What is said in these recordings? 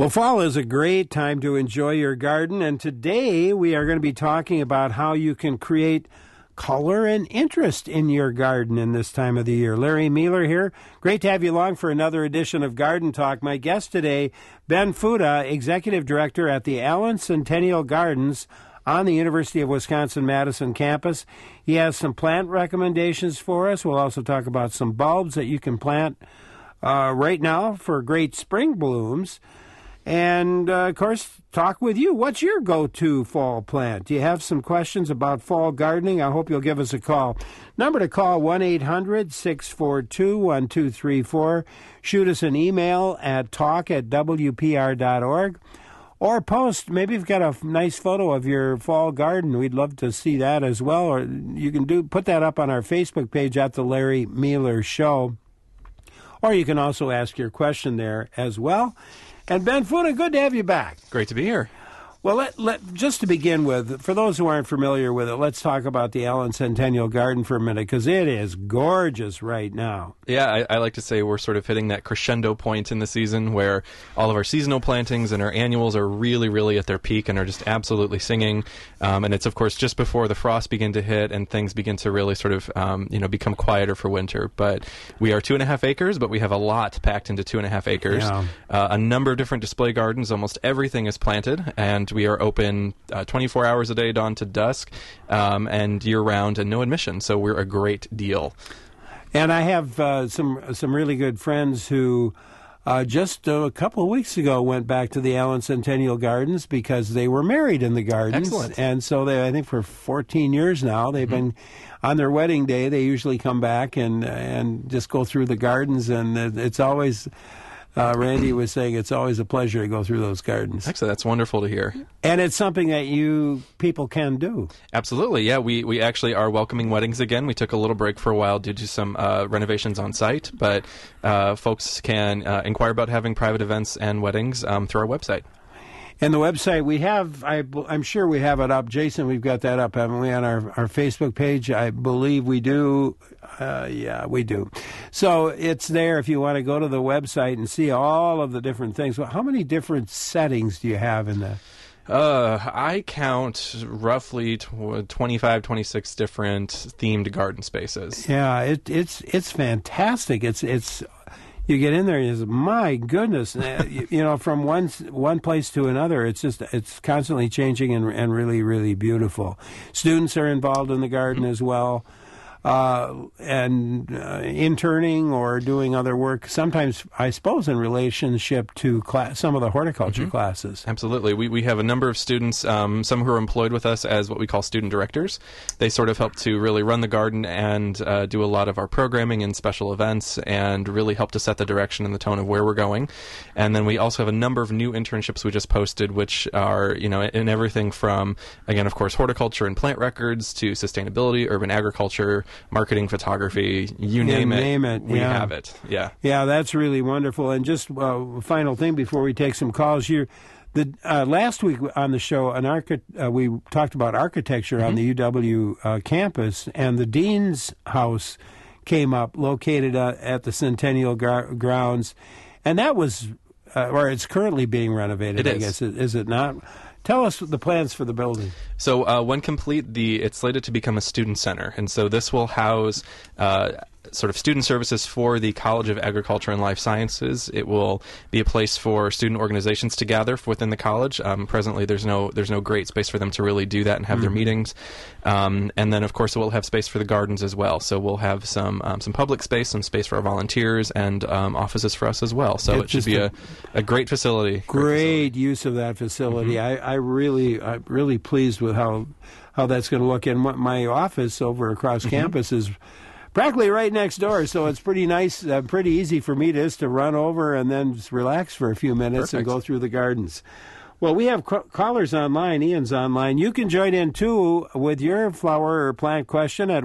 Well, fall is a great time to enjoy your garden, and today we are going to be talking about how you can create color and interest in your garden in this time of the year. Larry Mueller here. Great to have you along for another edition of Garden Talk. My guest today, Ben Fuda, Executive Director at the Allen Centennial Gardens on the University of Wisconsin-Madison campus. He has some plant recommendations for us. We'll also talk about some bulbs that you can plant right now for great spring blooms. And, of course, talk with you. What's your go-to fall plant? Do you have some questions about fall gardening? I hope you'll give us a call. Number to call, 1-800-642-1234. Shoot us an email at talk@wpr.org. Or post, maybe you've got a nice photo of your fall garden. We'd love to see that as well. Or you can put that up on our Facebook page at The Larry Mueller Show. Or you can also ask your question there as well. And Ben Fuda, good to have you back. Great to be here. Well, just to begin with, for those who aren't familiar with it, let's talk about the Allen Centennial Garden for a minute, because it is gorgeous right now. Yeah, I like to say we're sort of hitting that crescendo point in the season where all of our seasonal plantings and our annuals are really, really at their peak and are just absolutely singing. And it's, of course, just before the frosts begin to hit and things begin to really sort of, become quieter for winter. But we are 2.5 acres, but we have a lot packed into 2.5 acres. Yeah. A number of different display gardens. Almost everything is planted, and we are open 24 hours a day, dawn to dusk, and year-round, and no admission. So we're a great deal. And I have some really good friends who just a couple of weeks ago went back to the Allen Centennial Gardens because they were married in the gardens. Excellent. And so I think for 14 years now, they've been on their wedding day. They usually come back and just go through the gardens, and it's always. Randy was saying it's always a pleasure to go through those gardens. Excellent. That's wonderful to hear. And it's something that people can do. Absolutely. Yeah, we actually are welcoming weddings again. We took a little break for a while due to some renovations on site, but folks can inquire about having private events and weddings through our website. And the website we have, I'm sure we have it up. Jason, we've got that up, haven't we, on our Facebook page? I believe we do. Yeah, we do. So it's there if you want to go to the website and see all of the different things. Well, how many different settings do you have in that? I count roughly 25, 26 different themed garden spaces. Yeah, it's fantastic. It's you get in there and you say, my goodness, from one place to another, it's constantly changing and really, really beautiful. Students are involved in the garden as well. And interning or doing other work, sometimes, I suppose, in relationship to some of the horticulture classes. Absolutely. We have a number of students, some who are employed with us as what we call student directors. They sort of help to really run the garden and do a lot of our programming and special events and really help to set the direction and the tone of where we're going. And then we also have a number of new internships we just posted, which are, in everything from, again, of course, horticulture and plant records to sustainability, urban agriculture, marketing, photography, you name it. We have it. Yeah. Yeah, that's really wonderful. And just final thing before we take some calls, last week on the show, we talked about architecture on the UW campus, and the Dean's House came up, located at the Centennial grounds, and that was, or it's currently being renovated, I guess. Is it not? Tell us the plans for the building. So when complete, it's slated to become a student center, and so this will house sort of student services for the College of Agriculture and Life Sciences. It will be a place for student organizations to gather within the college. Presently, there's no great space for them to really do that and have their meetings. And then, of course, we'll have space for the gardens as well. So we'll have some public space, some space for our volunteers, and offices for us as well. So it should be a great facility. Great use of that facility. I'm really pleased with how that's going to look. And my office over across campus is practically right next door, so it's pretty nice, pretty easy for me to run over and then just relax for a few minutes and go through the gardens. Well, we have callers online. Ian's online. You can join in, too, with your flower or plant question at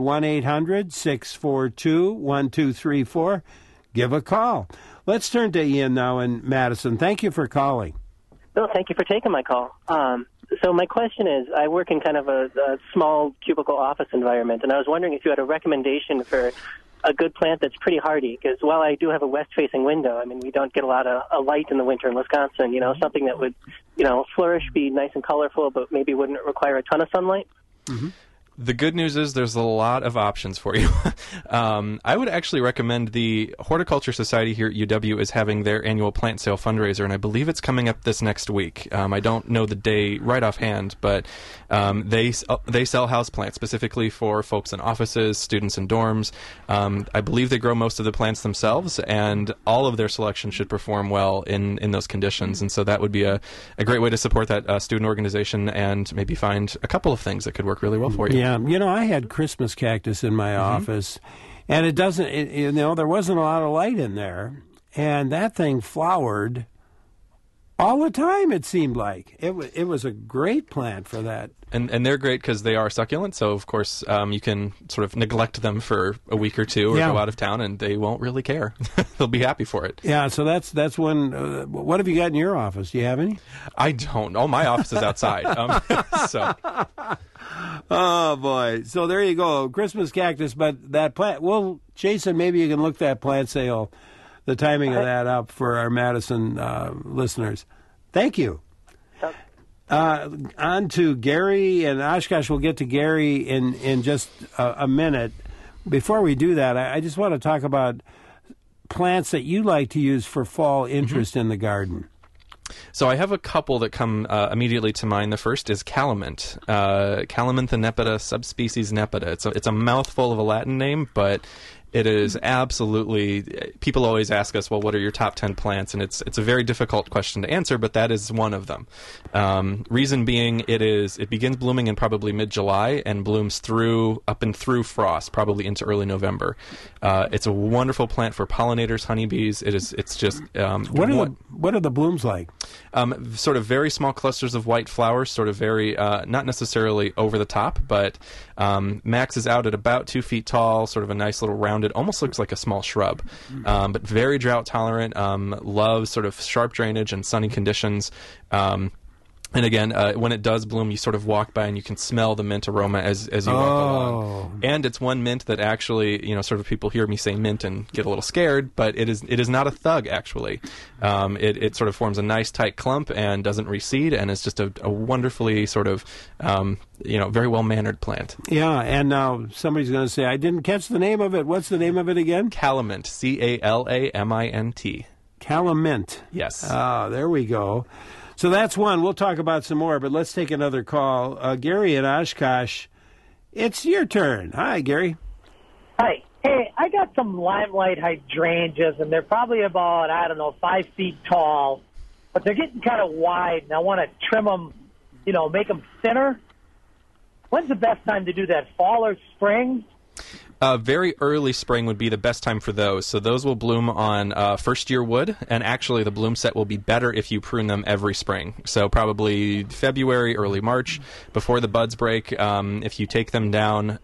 1-800-642-1234. Give a call. Let's turn to Ian now in Madison. Thank you for calling. No, thank you for taking my call. So my question is, I work in kind of a small cubicle office environment, and I was wondering if you had a recommendation for a good plant that's pretty hardy. Because while I do have a west-facing window, I mean, we don't get a lot of light in the winter in Wisconsin. You know, something that would, flourish, be nice and colorful, but maybe wouldn't require a ton of sunlight. Mm-hmm. The good news is there's a lot of options for you. I would actually recommend the Horticulture Society here at UW is having their annual plant sale fundraiser, and I believe it's coming up this next week. I don't know the day right offhand, but they sell houseplants specifically for folks in offices, students in dorms. I believe they grow most of the plants themselves, and all of their selection should perform well in those conditions. And so that would be a great way to support that student organization and maybe find a couple of things that could work really well for you. Yeah, I had Christmas cactus in my office, and there wasn't a lot of light in there, and that thing flowered all the time, it seemed like. It was a great plant for that. And they're great because they are succulent, so of course you can sort of neglect them for a week or two or go out of town, and they won't really care. They'll be happy for it. Yeah, so that's one. What have you got in your office? Do you have any? I don't. Oh, my office is outside. So. Oh, boy. So there you go. Christmas cactus, but that plant. Well, Jason, maybe you can look that plant sale, the timing of that up for our Madison listeners. Thank you. On to Gary and Oshkosh. We'll get to Gary in just a minute. Before we do that, I just want to talk about plants that you like to use for fall interest in the garden. So I have a couple that come immediately to mind. The first is calamint, Calamintha nepeta, subspecies nepeta. It's a mouthful of a Latin name, but it is absolutely. People always ask us, well, what are your top 10 plants? And it's a very difficult question to answer, but that is one of them. Reason being, it begins blooming in probably mid-July and blooms up and through frost, probably into early November. It's a wonderful plant for pollinators, honeybees. It's just what are the blooms like? Sort of very small clusters of white flowers, sort of very not necessarily over the top, but maxes out at about 2 feet tall, sort of a nice little rounded, almost looks like a small shrub, but very drought tolerant, loves sort of sharp drainage and sunny conditions. And again, when it does bloom, you sort of walk by and you can smell the mint aroma as you walk along. And it's one mint that actually, sort of people hear me say mint and get a little scared, but it is not a thug, actually. It sort of forms a nice tight clump and doesn't recede, and it's just a wonderfully sort of, very well-mannered plant. Yeah, and now somebody's going to say, I didn't catch the name of it. What's the name of it again? Calamint, Calamint. Calamint. Yes. There we go. So that's one. We'll talk about some more, but let's take another call. Gary in Oshkosh, it's your turn. Hi, Gary. Hi. Hey, I got some limelight hydrangeas, and they're probably about, 5 feet tall, but they're getting kind of wide, and I want to trim them, make them thinner. When's the best time to do that, fall or spring? Very early spring would be the best time for those. So those will bloom on first-year wood, and actually the bloom set will be better if you prune them every spring. So probably February, early March, before the buds break. If you take them down,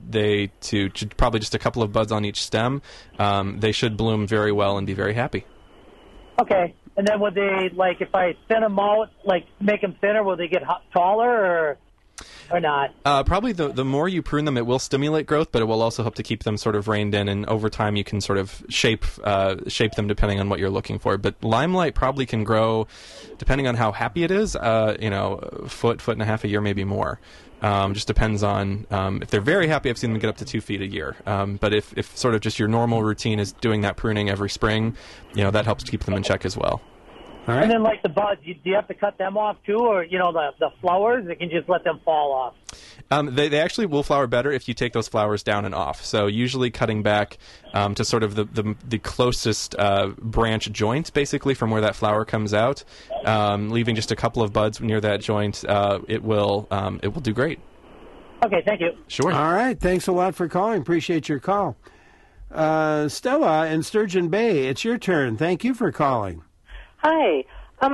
probably just a couple of buds on each stem, they should bloom very well and be very happy. Okay. And then would they, if I thin them out, make them thinner, will they get taller or not? Probably the more you prune them, it will stimulate growth, but it will also help to keep them sort of reined in, and over time you can sort of shape them depending on what you're looking for. But limelight probably can grow, depending on how happy it is, foot and a half a year, maybe more. Just depends on if they're very happy. I've seen them get up to 2 feet a year. But if sort of just your normal routine is doing that pruning every spring, that helps to keep them in check as well. All right. And then the buds, do you have to cut them off too, or the flowers? You can just let them fall off. They actually will flower better if you take those flowers down and off. So usually cutting back to sort of the closest branch joint, basically from where that flower comes out, leaving just a couple of buds near that joint, it will do great. Okay, thank you. Sure. All right, thanks a lot for calling. Appreciate your call. Stella in Sturgeon Bay, it's your turn. Thank you for calling. Hi.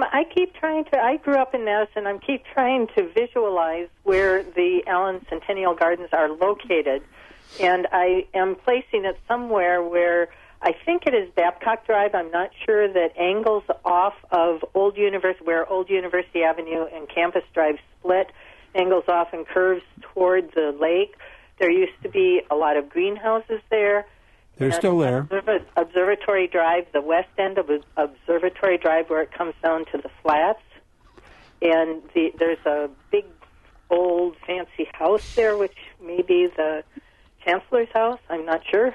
I grew up in Madison. I keep trying to visualize where the Allen Centennial Gardens are located, and I am placing it somewhere where I think it is Babcock Drive. I'm not sure, that angles off of where Old University Avenue and Campus Drive split, angles off and curves toward the lake. There used to be a lot of greenhouses there, They're still there. Observatory Drive, the west end of Observatory Drive, where it comes down to the flats, and there's a big, old, fancy house there, which may be the Chancellor's house. I'm not sure.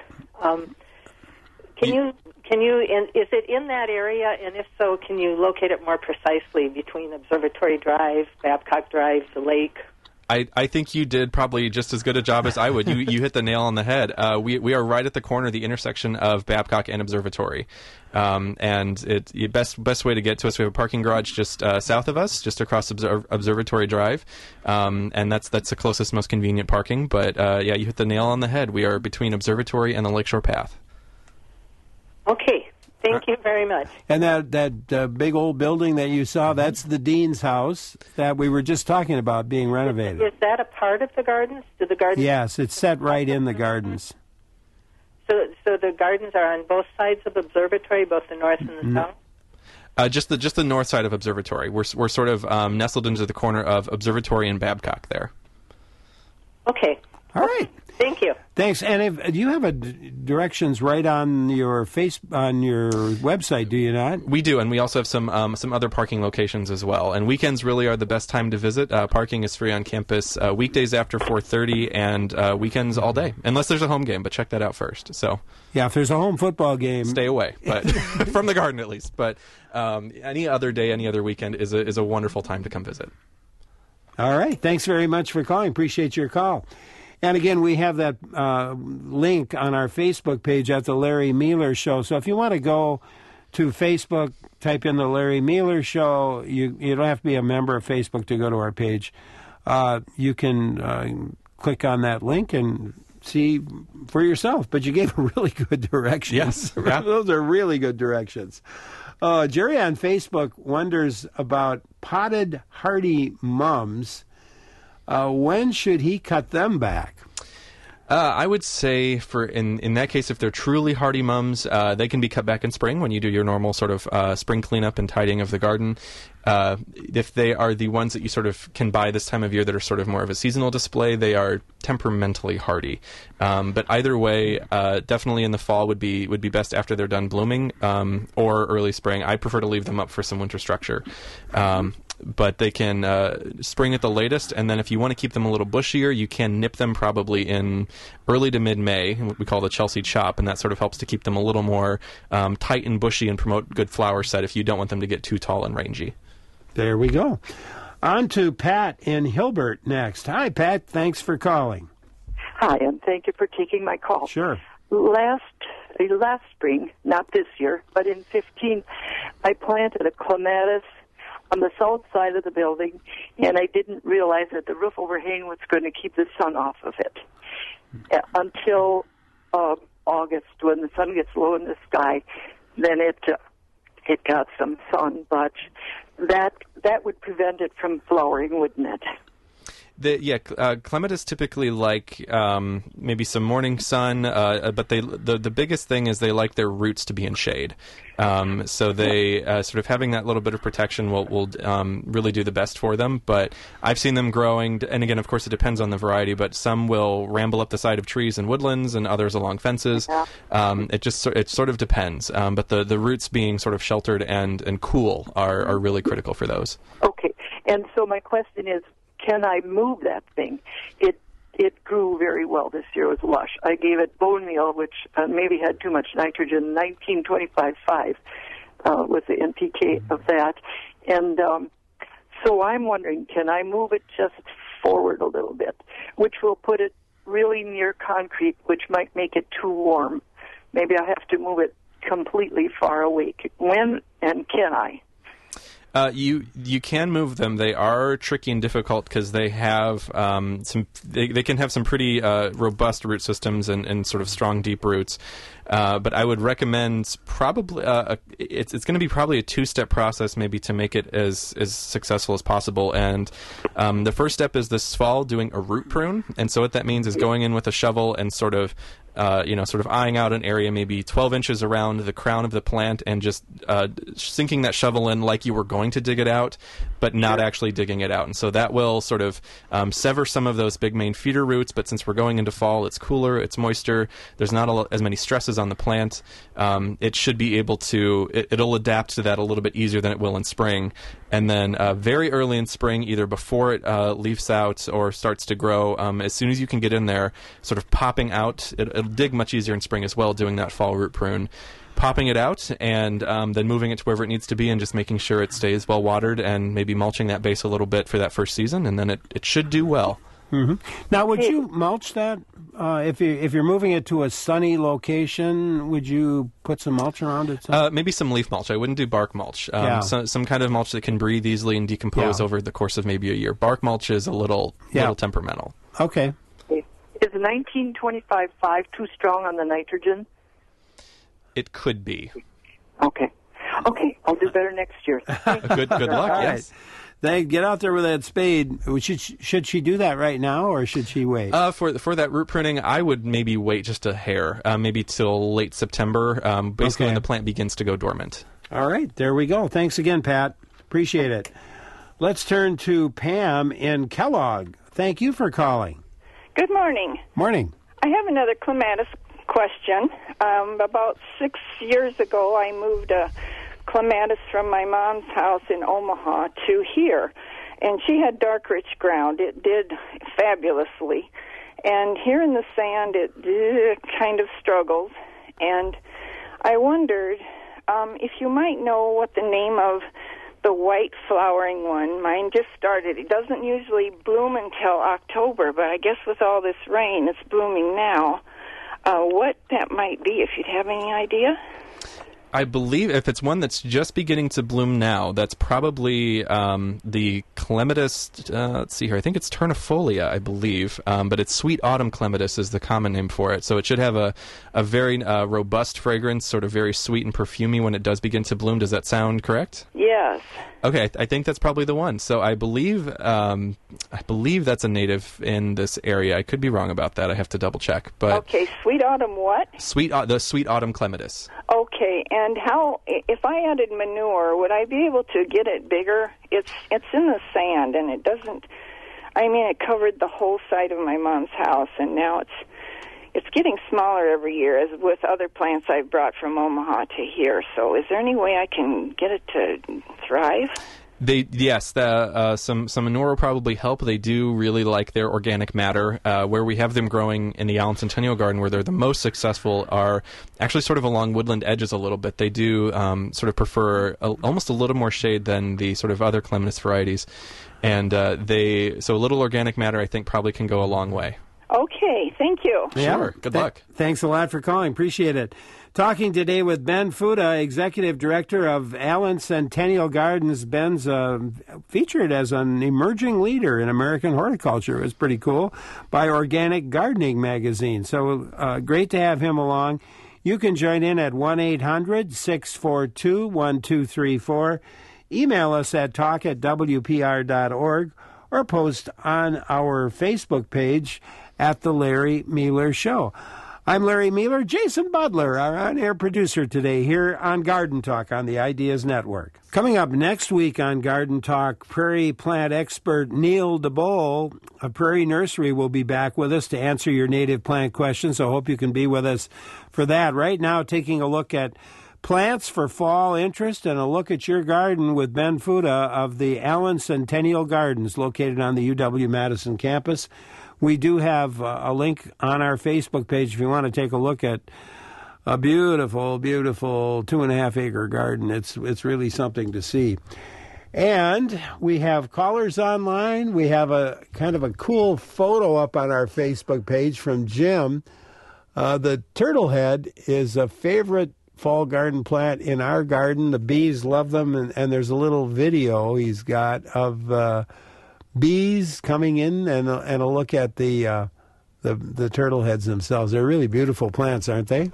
Is it in that area? And if so, can you locate it more precisely between Observatory Drive, Babcock Drive, the lake? I think you did probably just as good a job as I would. You hit the nail on the head. We are right at the corner, the intersection of Babcock and Observatory. And the best way to get to us, we have a parking garage just south of us, just across Observatory Drive. And that's the closest, most convenient parking. But yeah, you hit the nail on the head. We are between Observatory and the Lakeshore Path. Okay. Thank you very much. And that big old building that you saw, that's the dean's house that we were just talking about being renovated. Is that a part of the gardens? Do the gardens? Yes, it's set right in the gardens. So the gardens are on both sides of Observatory, both the north and the south? Just the north side of Observatory. We're sort of nestled into the corner of Observatory and Babcock there. Okay. All right. Thank you. Thanks. And do you have directions right on your website? Do you not? We do, and we also have some other parking locations as well. And weekends really are the best time to visit. Parking is free on campus weekdays after 4:30 and weekends all day, unless there's a home game. But check that out first. So yeah, if there's a home football game, stay away, but from the garden at least. But any other day, any other weekend is a wonderful time to come visit. All right. Thanks very much for calling. Appreciate your call. And again, we have that link on our Facebook page at The Larry Mealer Show. So if you want to go to Facebook, type in The Larry Mealer Show. You don't have to be a member of Facebook to go to our page. You can click on that link and see for yourself. But you gave a really good directions. Yes. Those are really good directions. Jerry on Facebook wonders about potted hardy mums. When should he cut them back? I would say in that case, if they're truly hardy mums, they can be cut back in spring when you do your normal sort of spring cleanup and tidying of the garden. If they are the ones that you sort of can buy this time of year that are sort of more of a seasonal display, they are temperamentally hardy. But either way, definitely in the fall would be best after they're done blooming, or early spring. I prefer to leave them up for some winter structure. But they can spring at the latest, and then if you want to keep them a little bushier, you can nip them probably in early to mid-May, what we call the Chelsea chop, and that sort of helps to keep them a little more tight and bushy and promote good flower set if you don't want them to get too tall and rangy. There we go. On to Pat in Hilbert next. Hi, Pat. Thanks for calling. Hi, and thank you for taking my call. Sure. Last spring, not this year, but in 2015, I planted a clematis on the south side of the building, and I didn't realize that the roof overhang was going to keep the sun off of it until August, when the sun gets low in the sky. Then it got some sun, but that would prevent it from flowering, wouldn't it? Clematis typically like maybe some morning sun, but the biggest thing is they like their roots to be in shade. So they sort of having that little bit of protection will really do the best for them. But I've seen them growing, and again, of course, it depends on the variety. But some will ramble up the side of trees and woodlands, and others along fences. It sort of depends. But the roots being sort of sheltered and cool are really critical for those. Okay, and so my question is, can I move that thing? It grew very well this year. It was lush. I gave it bone meal, which maybe had too much nitrogen. 1925/5 was the NPK of that. And so I'm wondering, can I move it just forward a little bit, which will put it really near concrete, which might make it too warm. Maybe I have to move it completely far away. When and can I? You can move them. They are tricky and difficult because they have they can have some pretty robust root systems and sort of strong deep roots. But I would recommend probably it's going to be probably a two-step process maybe to make it as successful as possible. And the first step is this fall doing a root prune. And so what that means is going in with a shovel and sort of sort of eyeing out an area maybe 12 inches around the crown of the plant and just sinking that shovel in like you were going to dig it out, but not actually digging it out. And so that will sort of sever some of those big main feeder roots, but since we're going into fall, it's cooler, it's moister, there's not as many stresses on the plant. It should be able to, it'll adapt to that a little bit easier than it will in spring. And then very early in spring, either before it leaves out or starts to grow, as soon as you can get in there, sort of popping out, it'll dig much easier in spring as well, doing that fall root prune. Popping it out and then moving it to wherever it needs to be and just making sure it stays well watered and maybe mulching that base a little bit for that first season, and then it should do well. Mm-hmm. Now, would you mulch that? If you're moving it to a sunny location, would you put some mulch around it? Maybe some leaf mulch. I wouldn't do bark mulch. Some kind of mulch that can breathe easily and decompose over the course of maybe a year. Bark mulch is a little temperamental. Okay. Is 1925-5 too strong on the nitrogen? It could be. Okay, I'll do better next year. Good luck. All yes. Right. They get out there with that spade. Should she do that right now, or should she wait? For that root pruning, I would maybe wait just a hair, maybe till late September, basically when the plant begins to go dormant. All right, there we go. Thanks again, Pat. Appreciate it. Let's turn to Pam in Kellogg. Thank you for calling. Good morning. Morning. I have another clematis question. About 6 years ago, I moved a clematis from my mom's house in Omaha to here, and she had dark, rich ground. It did fabulously, and here in the sand, it kind of struggles. And I wondered if you might know what the name of the white flowering one. Mine just started. It doesn't usually bloom until October, but I guess with all this rain, it's blooming now. What that might be, if you'd have any idea? I believe if it's one that's just beginning to bloom now, that's probably the clematis. Let's see here. I think it's Ternifolia, I believe, but it's sweet autumn clematis is the common name for it. So it should have a very robust fragrance, sort of very sweet and perfumey when it does begin to bloom. Does that sound correct? Yes. Okay, I think that's probably the one. So I believe that's a native in this area. I could be wrong about that. I have to double check. But okay, sweet autumn what? The sweet autumn clematis. Okay, and how? If I added manure, would I be able to get it bigger? It's in the sand, and it doesn't. I mean, it covered the whole side of my mom's house, and now it's getting smaller every year, as with other plants I've brought from Omaha to here. So is there any way I can get it to thrive? Some manure will probably help. They do really like their organic matter. Where we have them growing in the Allen Centennial Garden, where they're the most successful, are actually sort of along woodland edges a little bit. They do sort of prefer almost a little more shade than the sort of other clematis varieties. And so a little organic matter, I think, probably can go a long way. Okay, thank you. Yeah. Sure. Good luck. Thanks a lot for calling. Appreciate it. Talking today with Ben Fuda, Executive Director of Allen Centennial Gardens. Ben's featured as an emerging leader in American horticulture. It was pretty cool by Organic Gardening magazine. So great to have him along. You can join in at 1-800-642-1234. Email us at talk@wpr.org or post on our Facebook page at The Larry Mealer Show. I'm Larry Mealer. Jason Butler, our on-air producer today here on Garden Talk on the Ideas Network. Coming up next week on Garden Talk, prairie plant expert Neil DeBole of Prairie Nursery will be back with us to answer your native plant questions, so I hope you can be with us for that. Right now, taking a look at plants for fall interest and a look at your garden with Ben Fuda of the Allen Centennial Gardens located on the UW-Madison campus. We do have a link on our Facebook page if you want to take a look at a beautiful, beautiful 2.5-acre garden. It's really something to see. And we have callers online. We have a kind of a cool photo up on our Facebook page from Jim. The turtlehead is a favorite fall garden plant in our garden. The bees love them, and there's a little video he's got of bees coming in and a look at the turtle heads themselves. They're really beautiful plants, aren't they?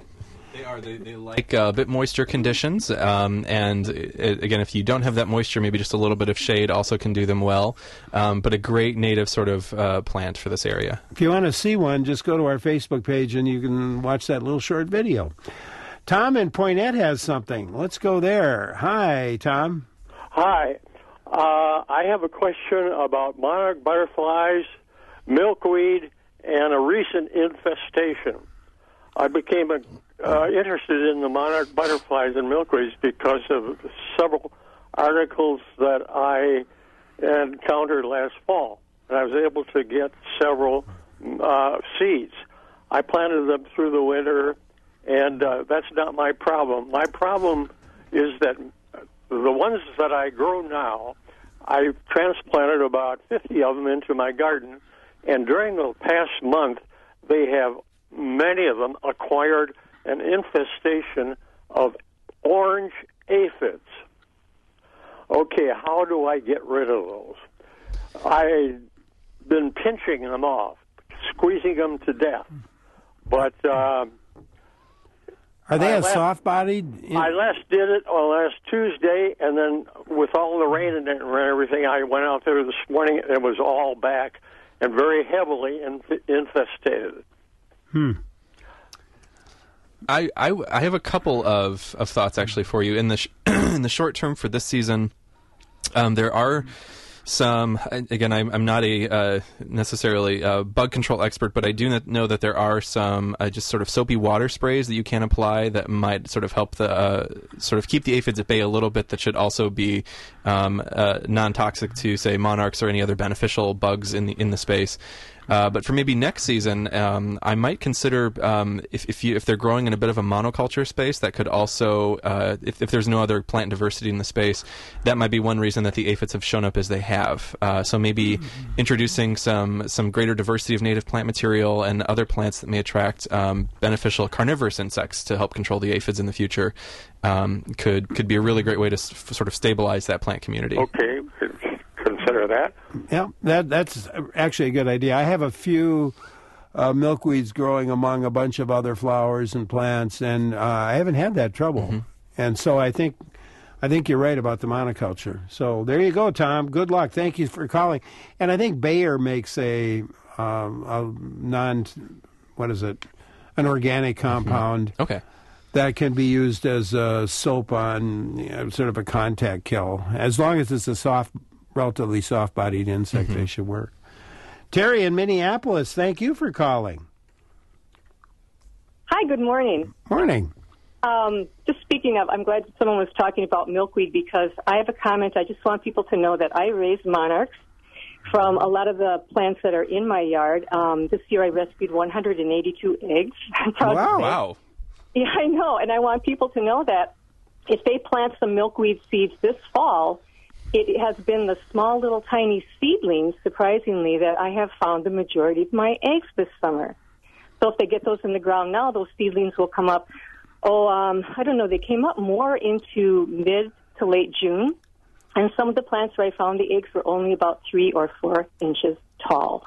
They are. They like a bit moisture conditions, and again, if you don't have that moisture, maybe just a little bit of shade also can do them well. But a great native sort of plant for this area. If you want to see one, just go to our Facebook page and you can watch that little short video. Tom in Poinette has something. Let's go there. Hi, Tom. Hi. I have a question about monarch butterflies, milkweed, and a recent infestation. I became interested in the monarch butterflies and milkweeds because of several articles that I encountered last fall. And I was able to get several seeds. I planted them through the winter, and that's not my problem. My problem is that the ones that I grow now, I transplanted about 50 of them into my garden, and during the past month, many of them acquired an infestation of orange aphids. Okay, how do I get rid of those? I've been pinching them off, squeezing them to death. But are they soft-bodied? I last did it on last Tuesday, and then with all the rain and everything, I went out there this morning, and it was all back and very heavily infested. I have a couple of thoughts actually for you in the in the short term for this season. There are some. Again, I'm not a necessarily bug control expert, but I do know that there are some just sort of soapy water sprays that you can apply that might sort of help the sort of keep the aphids at bay a little bit. That should also be non-toxic to, say, monarchs or any other beneficial bugs in the space. But for maybe next season, I might consider if they're growing in a bit of a monoculture space, that could also, if there's no other plant diversity in the space, that might be one reason that the aphids have shown up as they have. So maybe introducing some greater diversity of native plant material and other plants that may attract beneficial carnivorous insects to help control the aphids in the future could be a really great way to sort of stabilize that plant community. Okay. Consider that. Yeah, that's actually a good idea. I have a few milkweeds growing among a bunch of other flowers and plants, and I haven't had that trouble. Mm-hmm. And so I think you're right about the monoculture. So there you go, Tom. Good luck. Thank you for calling. And I think Bayer makes an organic compound. Mm-hmm. Okay. That can be used as a soap on sort of a contact kill. As long as it's a relatively soft-bodied insect, they should work. Terry in Minneapolis, thank you for calling. Hi, good morning. Morning. Just speaking of, I'm glad someone was talking about milkweed because I have a comment. I just want people to know that I raise monarchs from a lot of the plants that are in my yard. This year I rescued 182 eggs. Wow. Yeah, I know, and I want people to know that if they plant some milkweed seeds this fall, it has been the small little tiny seedlings, surprisingly, that I have found the majority of my eggs this summer. So if they get those in the ground now, those seedlings will come up, I don't know, they came up more into mid to late June. And some of the plants where I found the eggs were only about 3 or 4 inches tall.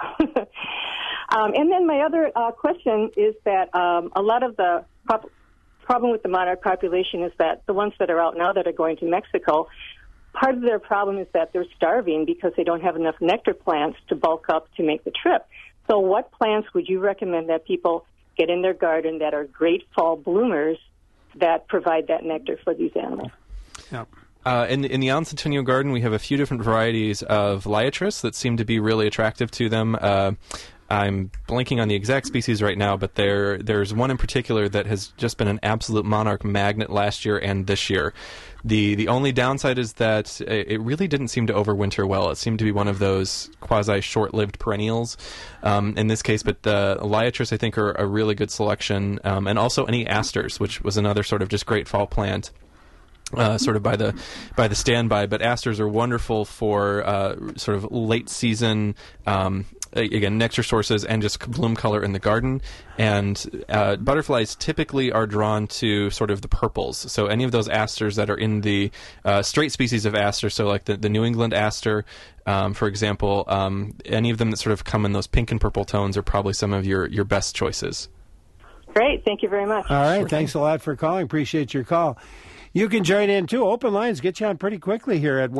And then my other question is that a lot of the problem with the monarch population is that the ones that are out now that are going to Mexico, part of their problem is that they're starving because they don't have enough nectar plants to bulk up to make the trip. So what plants would you recommend that people get in their garden that are great fall bloomers that provide that nectar for these animals? Yep. In the Allen Centennial Garden, we have a few different varieties of Liatris that seem to be really attractive to them. I'm blanking on the exact species right now, but there's one in particular that has just been an absolute monarch magnet last year and this year. The only downside is that it really didn't seem to overwinter well. It seemed to be one of those quasi-short-lived perennials in this case, but the Liatris, I think, are a really good selection, and also any asters, which was another sort of just great fall plant. Sort of by the standby, but asters are wonderful for sort of late season, again, nectar sources and just bloom color in the garden. And butterflies typically are drawn to sort of the purples. So any of those asters that are in the straight species of aster, so like the New England aster, for example, any of them that sort of come in those pink and purple tones are probably some of your best choices. Great. Thank you very much. All right. Thanks a lot for calling. Appreciate your call. You can join in, too. Open lines get you on pretty quickly here at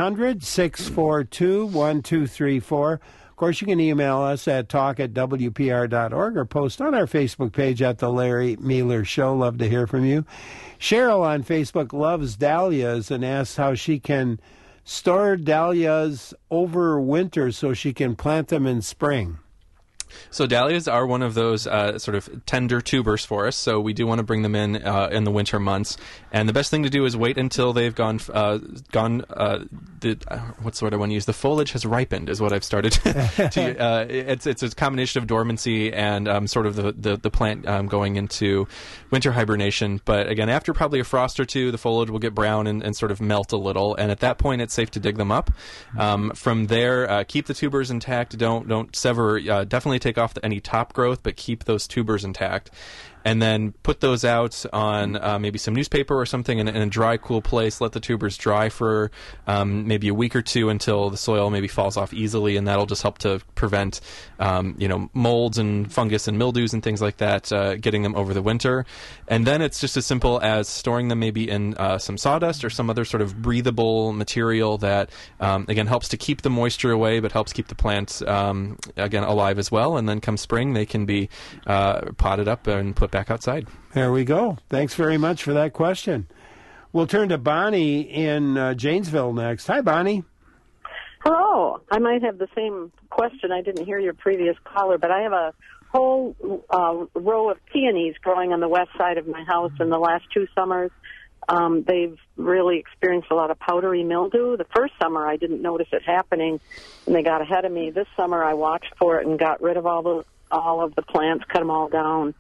1-800-642-1234. Of course, you can email us at talk@wpr.org or post on our Facebook page at The Larry Mealer Show. Love to hear from you. Cheryl on Facebook loves dahlias and asks how she can store dahlias over winter so she can plant them in spring. So dahlias are one of those sort of tender tubers for us, so we do want to bring them in the winter months. And the best thing to do is wait until they've what's the word I want to use? The foliage has ripened is what I've started to. It's a combination of dormancy and sort of the plant going into winter hibernation. But again, after probably a frost or two, the foliage will get brown and sort of melt a little. And at that point, it's safe to dig them up. From there, keep the tubers intact. Don't sever. Definitely take off any top growth, but keep those tubers intact. And then put those out on maybe some newspaper or something in a dry, cool place. Let the tubers dry for maybe a week or two until the soil maybe falls off easily, and that'll just help to prevent molds and fungus and mildews and things like that getting them over the winter. And then it's just as simple as storing them maybe in some sawdust or some other sort of breathable material that, again, helps to keep the moisture away but helps keep the plants, again, alive as well. And then come spring, they can be potted up and put back outside. There we go. Thanks very much for that question. We'll turn to Bonnie in Janesville next. Hi, Bonnie. Hello. I might have the same question. I didn't hear your previous caller, but I have a whole row of peonies growing on the west side of my house in the last 2 summers. They've really experienced a lot of powdery mildew. The first summer, I didn't notice it happening, and they got ahead of me. This summer, I watched for it and got rid of all of the plants, cut them all down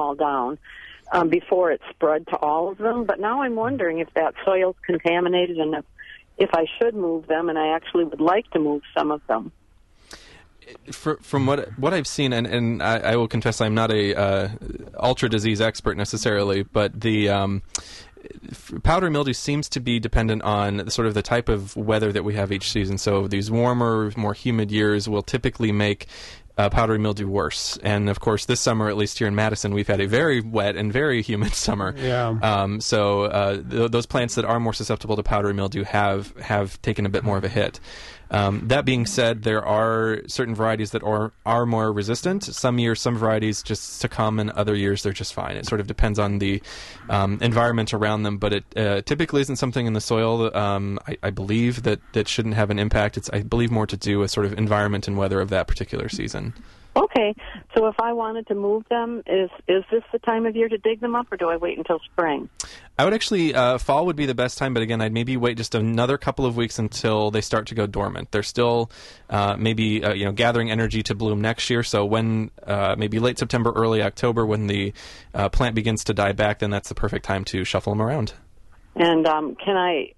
before it spread to all of them. But now I'm wondering if that soil's contaminated and if I should move them, and I actually would like to move some of them. From what I've seen, and I will confess I'm not a ultra disease expert necessarily, but the powdery mildew seems to be dependent on sort of the type of weather that we have each season. So these warmer, more humid years will typically make powdery mildew worse. And of course, this summer, at least here in Madison, we've had a very wet and very humid summer. Yeah. So those plants that are more susceptible to powdery mildew have taken a bit more of a hit. That being said, there are certain varieties that are more resistant. Some years, some varieties just succumb, and other years they're just fine. It sort of depends on the environment around them, but it typically isn't something in the soil, I believe, that shouldn't have an impact. It's, I believe, more to do with sort of environment and weather of that particular season. Okay, so if I wanted to move them, is this the time of year to dig them up, or do I wait until spring? I would actually, fall would be the best time, but again, I'd maybe wait just another couple of weeks until they start to go dormant. They're still maybe gathering energy to bloom next year, so when maybe late September, early October, when the plant begins to die back, then that's the perfect time to shuffle them around. And can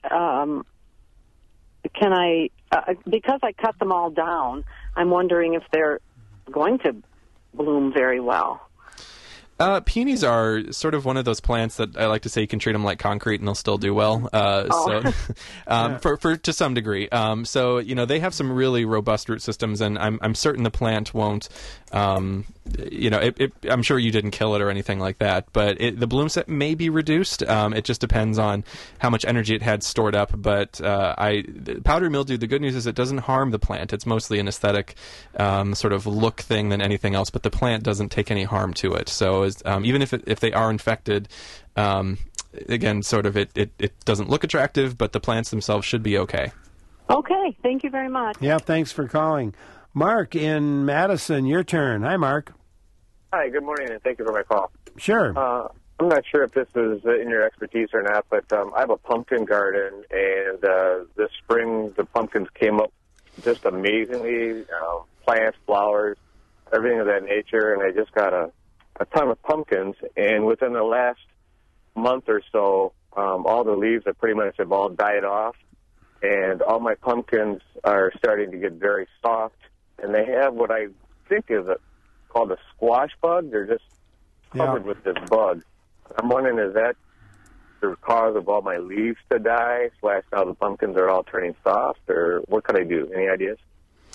I because I cut them all down, I'm wondering if they're going to bloom very well. Peonies are sort of one of those plants that I like to say you can treat them like concrete and they'll still do well. For to some degree. So they have some really robust root systems, and I'm certain the plant won't. I'm sure you didn't kill it or anything like that, but the bloom set may be reduced. It just depends on how much energy it had stored up. But powdery mildew, the good news is it doesn't harm the plant. It's mostly an aesthetic sort of look thing than anything else, but the plant doesn't take any harm to it. So even if they are infected, again, sort of it doesn't look attractive, but the plants themselves should be okay. Okay, thank you very much. Yeah, thanks for calling. Mark in Madison, your turn. Hi, Mark. Hi, good morning, and thank you for my call. Sure. I'm not sure if this is in your expertise or not, but I have a pumpkin garden, and this spring the pumpkins came up just amazingly, plants, flowers, everything of that nature, and I just got a ton of pumpkins, and within the last month or so, all the leaves pretty much have all died off, and all my pumpkins are starting to get very soft, and they have what I think is called a squash bug. They're just covered with this bug. I'm wondering, is that the cause of all my leaves to die, / now the pumpkins are all turning soft, or what could I do? Any ideas?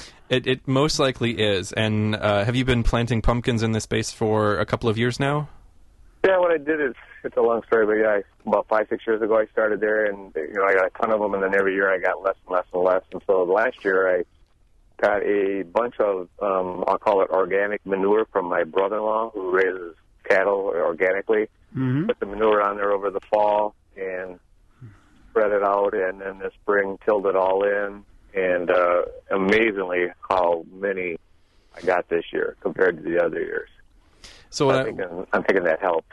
It most likely is. And have you been planting pumpkins in this space for a couple of years now? Yeah, what I did is, it's a long story, but yeah, about 5-6 years ago I started there, and I got a ton of them, and then every year I got less and less and less. And so last year I got a bunch of, I'll call it organic manure from my brother-in-law who raises cattle organically. Mm-hmm. Put the manure on there over the fall and spread it out, and then this spring tilled it all in, and amazingly how many I got this year compared to the other years. So I'm thinking that helped.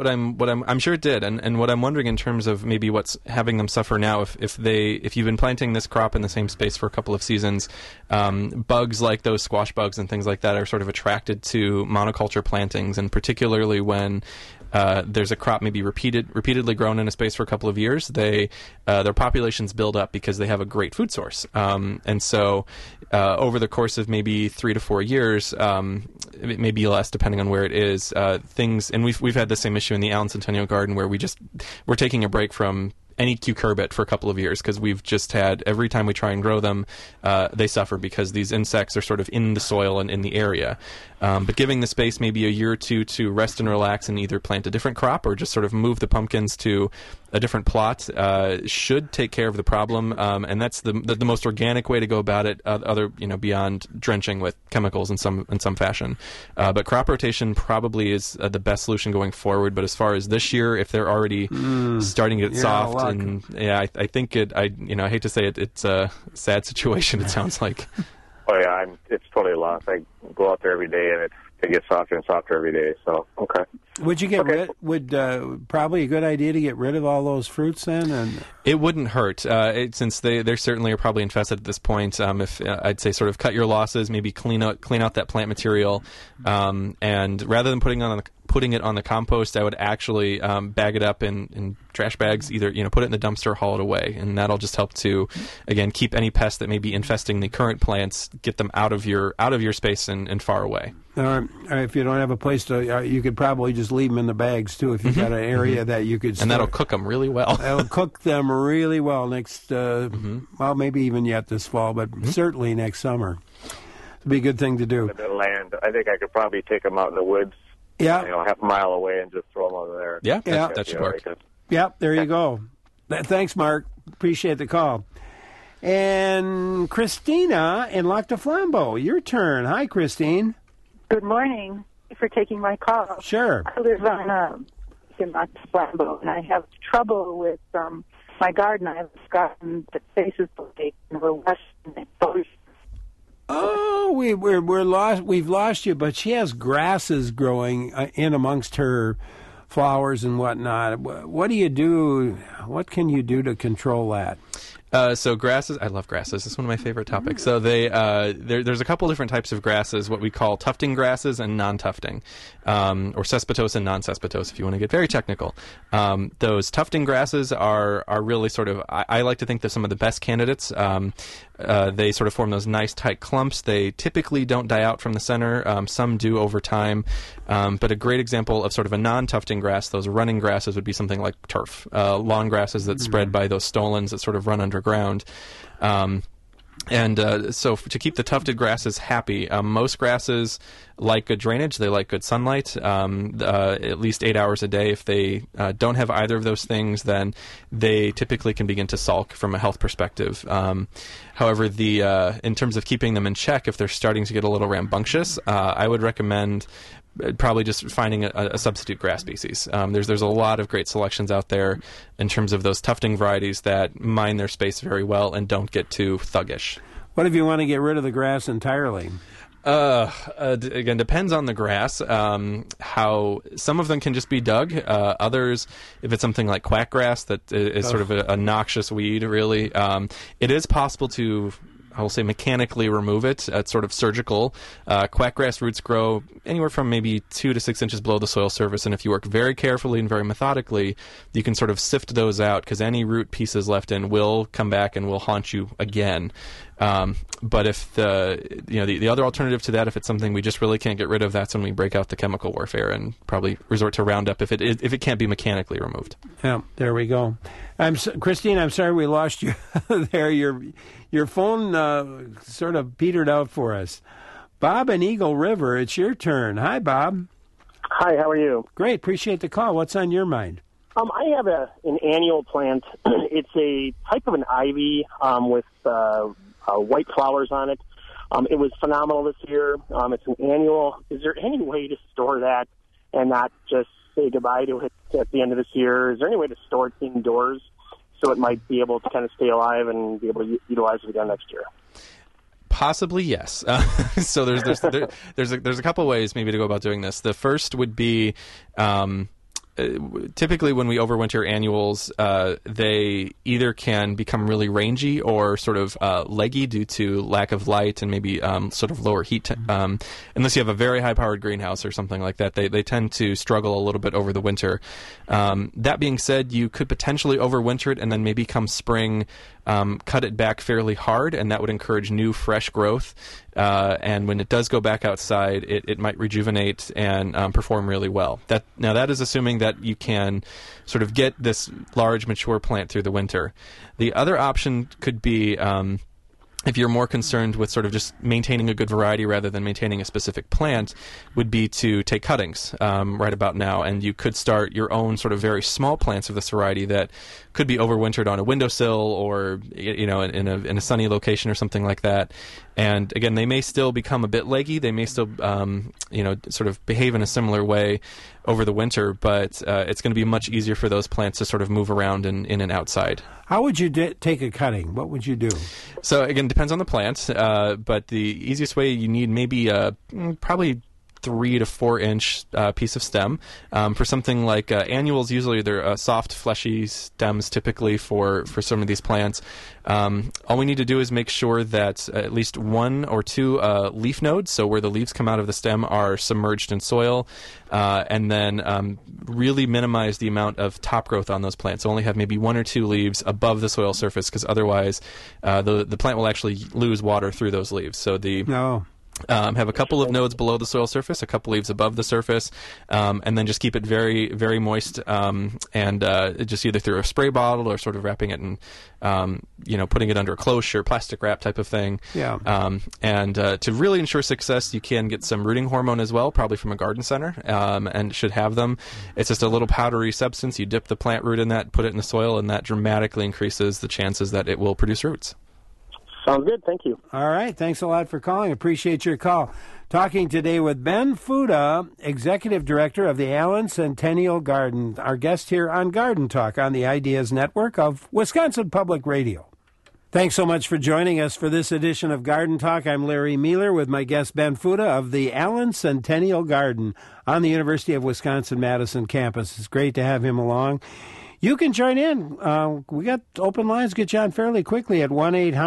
I'm sure it did, and what I'm wondering in terms of maybe what's having them suffer now, if you've been planting this crop in the same space for a couple of seasons, bugs like those squash bugs and things like that are sort of attracted to monoculture plantings, and particularly when there's a crop maybe repeatedly grown in a space for a couple of years, their populations build up because they have a great food source. And so over the course of maybe 3 to 4 years, it may be less depending on where it is, things, and we've had the same issue in the Allen Centennial Garden where we're taking a break from any cucurbit for a couple of years because we've just had, every time we try and grow them, they suffer because these insects are sort of in the soil and in the area. But giving the space maybe a year or two to rest and relax and either plant a different crop or just sort of move the pumpkins to a different plot should take care of the problem, and that's the most organic way to go about it, beyond drenching with chemicals in some fashion. But crop rotation probably is the best solution going forward. But as far as this year, if they're already starting to get soft, and I think I hate to say it, it's a sad situation. It sounds like. Oh yeah, it's totally lost. I go out there every day, and it gets softer and softer every day. So okay. Would you probably a good idea to get rid of all those fruits then? And it wouldn't hurt, since they certainly are probably infested at this point. If I'd say sort of cut your losses, maybe clean out that plant material, and rather than putting it on the compost, I would actually bag it up in trash bags, either put it in the dumpster, haul it away, and that'll just help to, again, keep any pests that may be infesting the current plants, get them out of your space and far away. If you don't have a place to, you could probably just leave them in the bags too if you've got an area that you could. And that'll cook them really well. That'll cook them really well next, well, maybe even yet this fall, but certainly next summer. It'd be a good thing to do. A bit of land. I think I could probably take them out in the woods. Yeah, half a mile away and just throw them over there. Yeah, that should work. Yeah, there you go. Thanks, Mark. Appreciate the call. And Christina in Lac du Flambeau, your turn. Hi, Christine. Good morning. Thank you for taking my call. Sure. I live in Lac du Flambeau, and I have trouble with my garden. I have a garden that faces the lake, and we're western exposure. Oh, we're lost. We've lost you, but she has grasses growing in amongst her flowers and whatnot. What do you do? What can you do to control that? So grasses, I love grasses. It's one of my favorite topics. So there's a couple different types of grasses, what we call tufting grasses and non-tufting, or cespitose and non-cespitose, if you want to get very technical. Those tufting grasses are really sort of, I like to think they're some of the best candidates. They sort of form those nice tight clumps. They typically don't die out from the center. Some do over time. But a great example of sort of a non-tufting grass, those running grasses, would be something like turf, lawn grasses that spread by those stolons that sort of run underground. So to keep the tufted grasses happy, most grasses like good drainage. They like good sunlight, at least 8 hours a day. If they don't have either of those things, then they typically can begin to sulk from a health perspective. However, in terms of keeping them in check, if they're starting to get a little rambunctious, I would recommend probably just finding a substitute grass species. There's a lot of great selections out there in terms of those tufting varieties that mind their space very well and don't get too thuggish. What if you want to get rid of the grass entirely? Again, depends on the grass. How some of them can just be dug. Others, if it's something like quackgrass that is sort of a noxious weed, really, it is possible to, I will say, mechanically remove it. It's sort of surgical. Quackgrass roots grow anywhere from maybe 2 to 6 inches below the soil surface, and if you work very carefully and very methodically, you can sort of sift those out, because any root pieces left in will come back and will haunt you again. But if the other alternative to that, if it's something we just really can't get rid of, that's when we break out the chemical warfare and probably resort to Roundup if it can't be mechanically removed. Yeah, there we go. Christine, I'm sorry we lost you there. Your phone sort of petered out for us. Bob in Eagle River, it's your turn. Hi, Bob. Hi, how are you? Great. Appreciate the call. What's on your mind? I have an annual plant. It's a type of an ivy with white flowers on it. It was phenomenal this year. It's an annual. Is there any way to store that and not just say goodbye to it at the end of this year? Is there any way to store it indoors so it might be able to kind of stay alive and be able to utilize it again next year? Possibly, yes. So there's a couple ways maybe to go about doing this. The first would be typically when we overwinter annuals, they either can become really rangy or sort of leggy due to lack of light and maybe sort of lower heat. Unless you have a very high-powered greenhouse or something like that, they tend to struggle a little bit over the winter. That being said, you could potentially overwinter it and then maybe come spring cut it back fairly hard, and that would encourage new, fresh growth. And when it does go back outside, it might rejuvenate and perform really well. Now, that is assuming that you can sort of get this large, mature plant through the winter. The other option could be if you're more concerned with sort of just maintaining a good variety rather than maintaining a specific plant, would be to take cuttings right about now, and you could start your own sort of very small plants of this variety that could be overwintered on a windowsill or in a sunny location or something like that. And again, they may still become a bit leggy. They may still sort of behave in a similar way over the winter, but it's going to be much easier for those plants to sort of move around in and outside. How would you take a cutting? What would you do? So again, depends on the plant, but the easiest way, you need maybe probably 3 to 4 inch piece of stem. For something like annuals, usually they're soft, fleshy stems typically for some of these plants. All we need to do is make sure that at least 1 or 2 leaf nodes, so where the leaves come out of the stem, are submerged in soil, and then really minimize the amount of top growth on those plants. So only have maybe 1 or 2 leaves above the soil surface, because otherwise the plant will actually lose water through those leaves. So have a couple of nodes below the soil surface, a couple leaves above the surface, and then just keep it very, very moist, and just either through a spray bottle or sort of wrapping it in, putting it under a cloche or plastic wrap type of thing. Yeah. And to really ensure success, you can get some rooting hormone as well, probably from a garden center, and should have them. It's just a little powdery substance. You dip the plant root in that, put it in the soil, and that dramatically increases the chances that it will produce roots. Sounds good. Thank you. All right. Thanks a lot for calling. Appreciate your call. Talking today with Ben Fuda, Executive Director of the Allen Centennial Garden, our guest here on Garden Talk on the Ideas Network of Wisconsin Public Radio. Thanks so much for joining us for this edition of Garden Talk. I'm Larry Mealer with my guest Ben Fuda of the Allen Centennial Garden on the University of Wisconsin-Madison campus. It's great to have him along. You can join in. We got open lines. Get you on fairly quickly at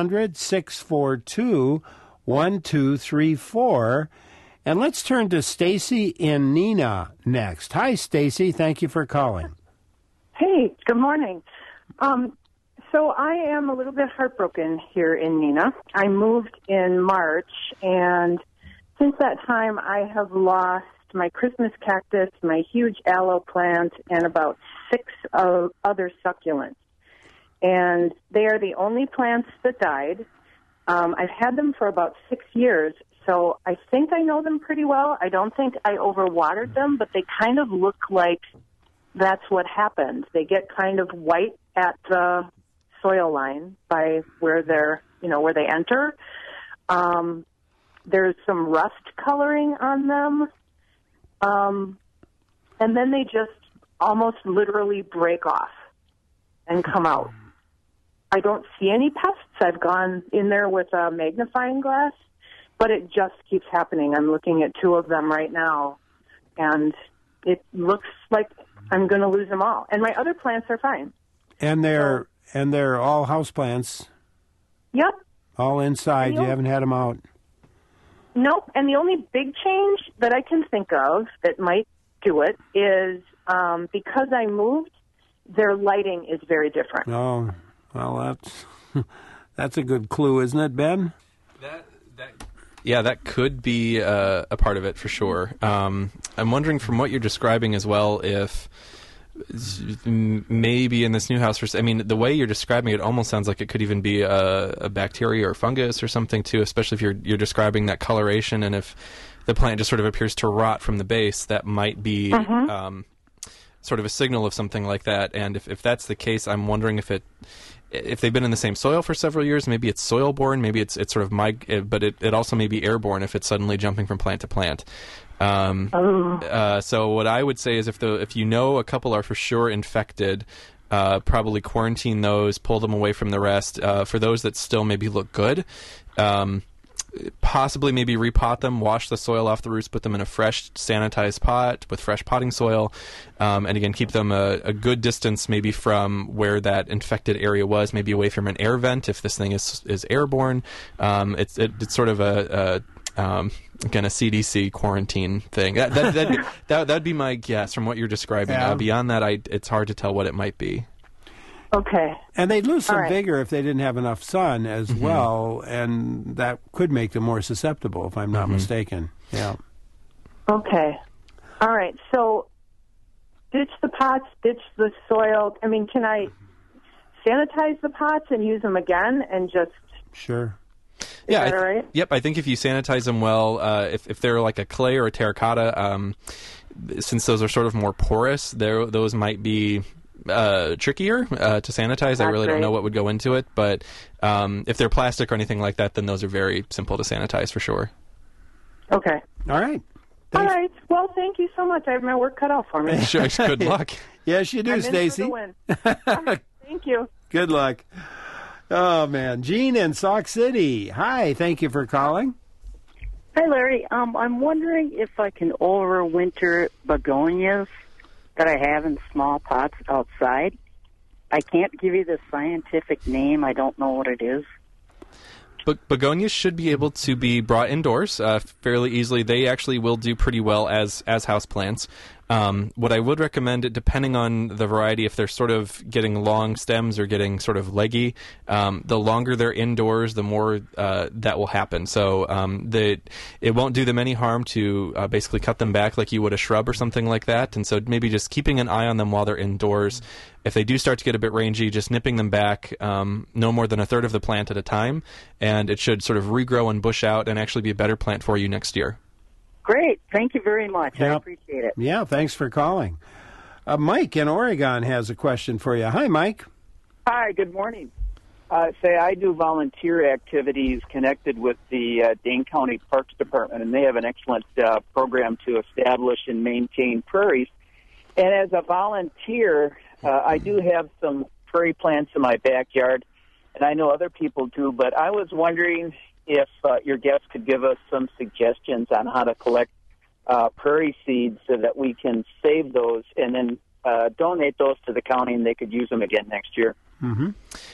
1-800-642-1234. And let's turn to Stacy in Neenah next. Hi, Stacy. Thank you for calling. Hey, good morning. So I am a little bit heartbroken here in Neenah. I moved in March, and since that time I have lost my Christmas cactus, my huge aloe plant, and about 6 other succulents. And they are the only plants that died. I've had them for about 6 years, so I think I know them pretty well. I don't think I overwatered them, but they kind of look like that's what happened. They get kind of white at the soil line by where where they enter. There's some rust coloring on them. And then they just almost literally break off and come out. I don't see any pests. I've gone in there with a magnifying glass, but it just keeps happening. I'm looking at 2 of them right now, and it looks like I'm going to lose them all. And my other plants are fine. And they're all house plants. Yep. All inside. You haven't had them out. Nope. And the only big change that I can think of that might do it is because I moved, their lighting is very different. Oh, well, that's a good clue, isn't it, Ben? Yeah, that could be a part of it for sure. I'm wondering from what you're describing as well if maybe in this new house, the way you're describing it almost sounds like it could even be a bacteria or fungus or something too, especially if you're describing that coloration, and if the plant just sort of appears to rot from the base, that might be sort of a signal of something like that. And if that's the case, I'm wondering if they've been in the same soil for several years, maybe it's soil-borne, maybe it's sort of but it also may be airborne if it's suddenly jumping from plant to plant. So what I would say is if you know a couple are for sure infected, probably quarantine those, pull them away from the rest. For those that still maybe look good, possibly maybe repot them, wash the soil off the roots, put them in a fresh sanitized pot with fresh potting soil, and again keep them a good distance maybe from where that infected area was, maybe away from an air vent if this thing is airborne. It's sort of again, a CDC quarantine thing. That'd be my guess from what you're describing. Beyond that, it's hard to tell what it might be. Okay. And they'd lose some vigor if they didn't have enough sun as well, and that could make them more susceptible, if I'm not mistaken. Yeah. Okay. All right. So ditch the pots, ditch the soil. I mean, can I sanitize the pots and use them again and just... Sure. Is that all right? Yep, I think if you sanitize them well, if they're like a clay or a terracotta, since those are sort of more porous, those might be trickier to sanitize. I really don't know what would go into it, but if they're plastic or anything like that, then those are very simple to sanitize for sure. Okay. All right. Thanks. All right. Well, thank you so much. I have my work cut out for me. Sure. Good luck. Yes, you do, Stacy. Thank you. Good luck. Oh, man. Jean in Sauk City. Hi. Thank you for calling. Hi, Larry. I'm wondering if I can overwinter begonias that I have in small pots outside. I can't give you the scientific name. I don't know what it is. Begonias should be able to be brought indoors fairly easily. They actually will do pretty well as houseplants. What I would recommend, depending on the variety, if they're sort of getting long stems or getting sort of leggy, the longer they're indoors, the more that will happen. So it won't do them any harm to basically cut them back like you would a shrub or something like that. And so maybe just keeping an eye on them while they're indoors. If they do start to get a bit rangy, just nipping them back no more than a third of the plant at a time, and it should sort of regrow and bush out and actually be a better plant for you next year. Great. Thank you very much. Yep. I appreciate it. Yeah, thanks for calling. Mike in Oregon has a question for you. Hi, Mike. Hi, good morning. I do volunteer activities connected with the Dane County Parks Department, and they have an excellent program to establish and maintain prairies. And as a volunteer, I do have some prairie plants in my backyard, and I know other people do, but I was wondering if your guests could give us some suggestions on how to collect prairie seeds so that we can save those and then donate those to the county and they could use them again next year. Mm-hmm.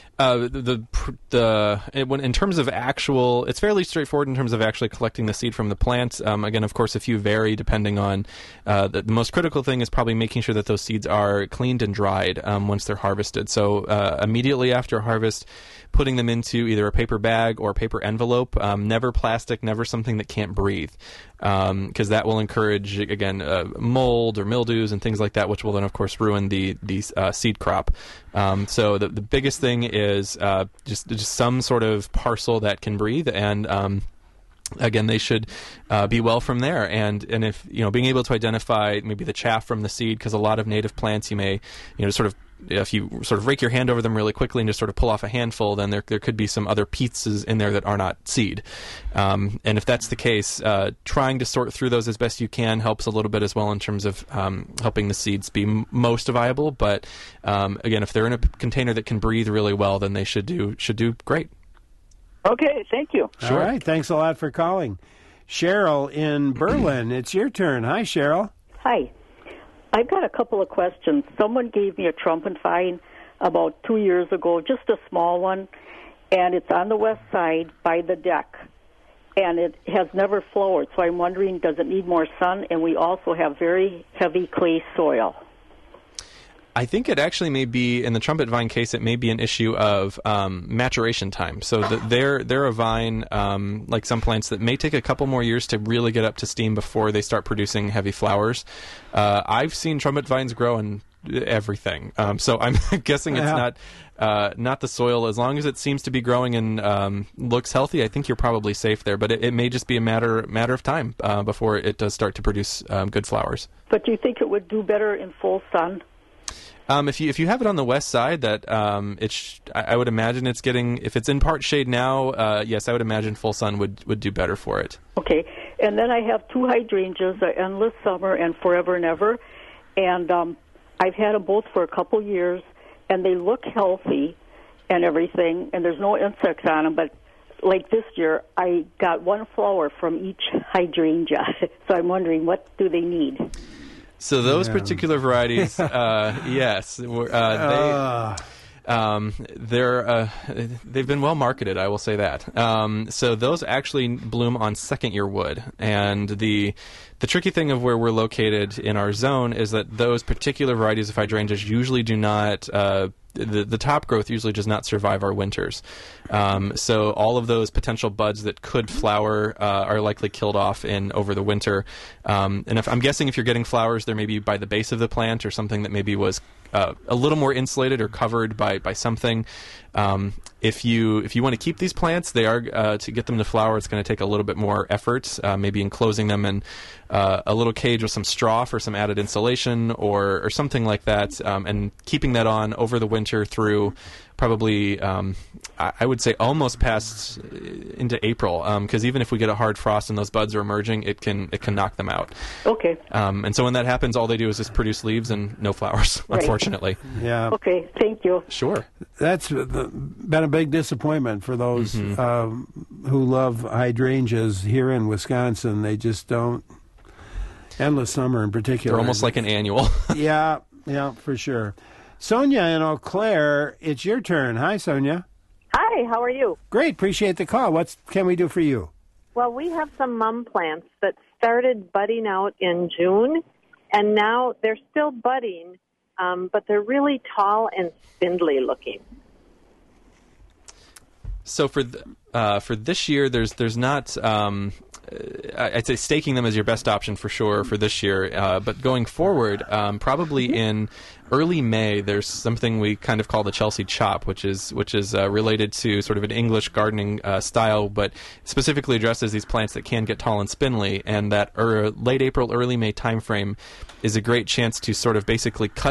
In terms of actual, it's fairly straightforward in terms of actually collecting the seed from the plant. Again, of course, a few vary depending on the most critical thing is probably making sure that those seeds are cleaned and dried once they're harvested. So immediately after harvest, putting them into either a paper bag or a paper envelope, never plastic, never something that can't breathe, because that will encourage, again, mold or mildews and things like that, which will then, of course, ruin the seed crop. So the biggest thing is just some sort of parcel that can breathe, and again, they should be well from there. And if being able to identify maybe the chaff from the seed, because a lot of native plants, you may sort of, if you sort of rake your hand over them really quickly and just sort of pull off a handful, then there could be some other pieces in there that are not seed. And if that's the case, trying to sort through those as best you can helps a little bit as well in terms of helping the seeds be most viable. But again, if they're in a container that can breathe really well, then they should do great. Okay, thank you. Sure. All right, thanks a lot for calling. Cheryl in Berlin, it's your turn. Hi, Cheryl. Hi. I've got a couple of questions. Someone gave me a trumpet vine about 2 years ago, just a small one, and it's on the west side by the deck, and it has never flowered. So I'm wondering, does it need more sun? And we also have very heavy clay soil. I think it actually may be, in the trumpet vine case, it may be an issue of maturation time. So they're a vine, like some plants, that may take a couple more years to really get up to steam before they start producing heavy flowers. I've seen trumpet vines grow in everything. So I'm guessing it's not the soil. As long as it seems to be growing and looks healthy, I think you're probably safe there. But it may just be a matter of time before it does start to produce good flowers. But do you think it would do better in full sun? If you have it on the west side, that I would imagine it's getting. If it's in part shade now, yes, I would imagine full sun would do better for it. Okay, and then I have 2 hydrangeas, Endless Summer and Forever and Ever, and I've had them both for a couple years, and they look healthy and everything, and there's no insects on them. But like this year, I got 1 flower from each hydrangea, so I'm wondering, what do they need? So those particular varieties, yes, they've been well marketed. I will say that. So those actually bloom on second-year wood, and the tricky thing of where we're located in our zone is that those particular varieties of hydrangeas usually do not. The top growth usually does not survive our winters. So all of those potential buds that could flower are likely killed off over the winter. And I'm guessing if you're getting flowers, they're maybe by the base of the plant or something that maybe was a little more insulated or covered by something. If you want to keep these plants, they are to get them to flower, it's going to take a little bit more effort, maybe enclosing them in a little cage with some straw for some added insulation or something like that, and keeping that on over the winter through probably, I would say almost past into April, because even if we get a hard frost and those buds are emerging, it can knock them out. Okay. And so when that happens, all they do is just produce leaves and no flowers, right. Unfortunately. Yeah. Okay, thank you. Sure. That's been a big disappointment for those who love hydrangeas here in Wisconsin. They just don't. Endless Summer in particular. They're almost like an annual. Yeah, for sure. Sonia in Eau Claire, it's your turn. Hi, Sonia. Hi, how are you? Great, appreciate the call. What can we do for you? Well, we have some mum plants that started budding out in June, and now they're still budding, but they're really tall and spindly looking. So for this year, there's not. I'd say staking them is your best option for sure for this year. But going forward, probably in early May, there's something we kind of call the Chelsea chop, which is related to sort of an English gardening style, but specifically addresses these plants that can get tall and spindly. And that late April, early May timeframe is a great chance to sort of basically cut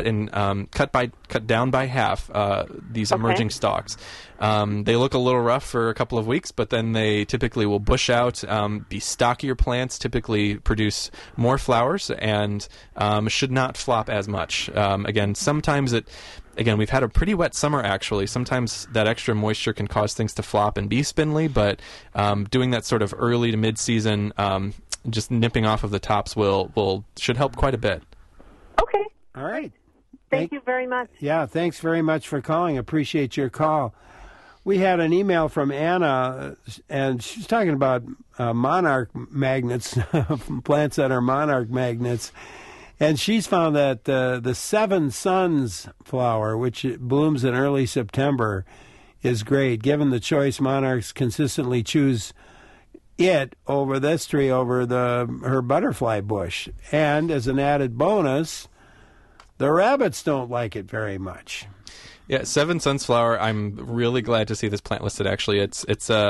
down by half these emerging stalks. They look a little rough for a couple of weeks, but then they typically will bush out, be stockier plants, typically produce more flowers, and should not flop as much. Sometimes we've had a pretty wet summer, actually. Sometimes that extra moisture can cause things to flop and be spindly, but doing that sort of early to mid-season, just nipping off of the tops should help quite a bit. Okay. All right. Thank you very much. Yeah, thanks very much for calling. Appreciate your call. We had an email from Anna, and she's talking about monarch magnets, plants that are monarch magnets. And she's found that the Seven Suns flower, which blooms in early September, is great. Given the choice, monarchs consistently choose it over this tree over her butterfly bush. And as an added bonus, the rabbits don't like it very much. Yeah, Seven Suns flower. I'm really glad to see this plant listed. Actually, it's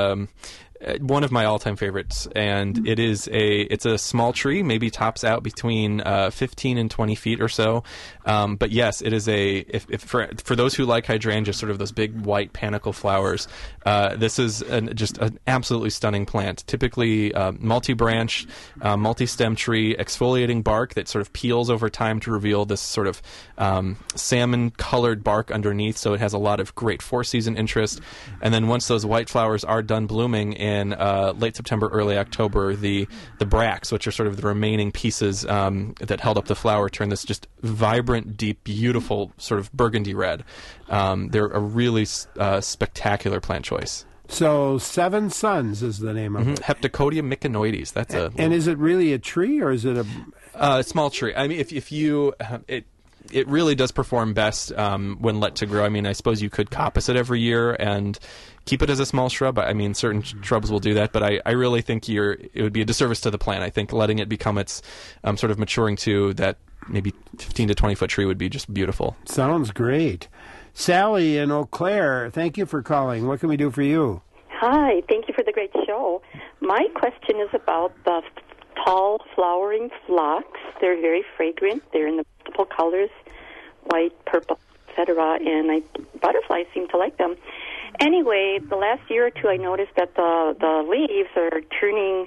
one of my all-time favorites, and it's a small tree, maybe tops out between 15 and 20 feet or so. But yes, it is for those who like hydrangea, sort of those big white panicle flowers. This is just an absolutely stunning plant. Typically multi-branch, multi-stem tree, exfoliating bark that sort of peels over time to reveal this sort of salmon-colored bark underneath. So it has a lot of great four-season interest. And then once those white flowers are done blooming in late September, early October, the bracts, which are sort of the remaining pieces that held up the flower, turn this just vibrant, deep, beautiful sort of burgundy red. They're a really spectacular plant choice. So Seven Suns is the name of it. Heptacodia myconoides. That's and is it really a tree or is it a small tree? I mean, if you it really does perform best when let to grow. I mean, I suppose you could coppice it every year and keep it as a small shrub. I mean, certain shrubs will do that, but I really think it would be a disservice to the plant. I think letting it become its sort of maturing to that maybe 15 to 20 foot tree would be just beautiful. Sounds great. Sally in Eau Claire, thank you for calling. What can we do for you? Hi, thank you for the great show. My question is about the tall flowering phlox. They're very fragrant. They're in the multiple colors, white, purple, etc., and butterflies seem to like them. Anyway, the last year or two I noticed that the leaves are turning,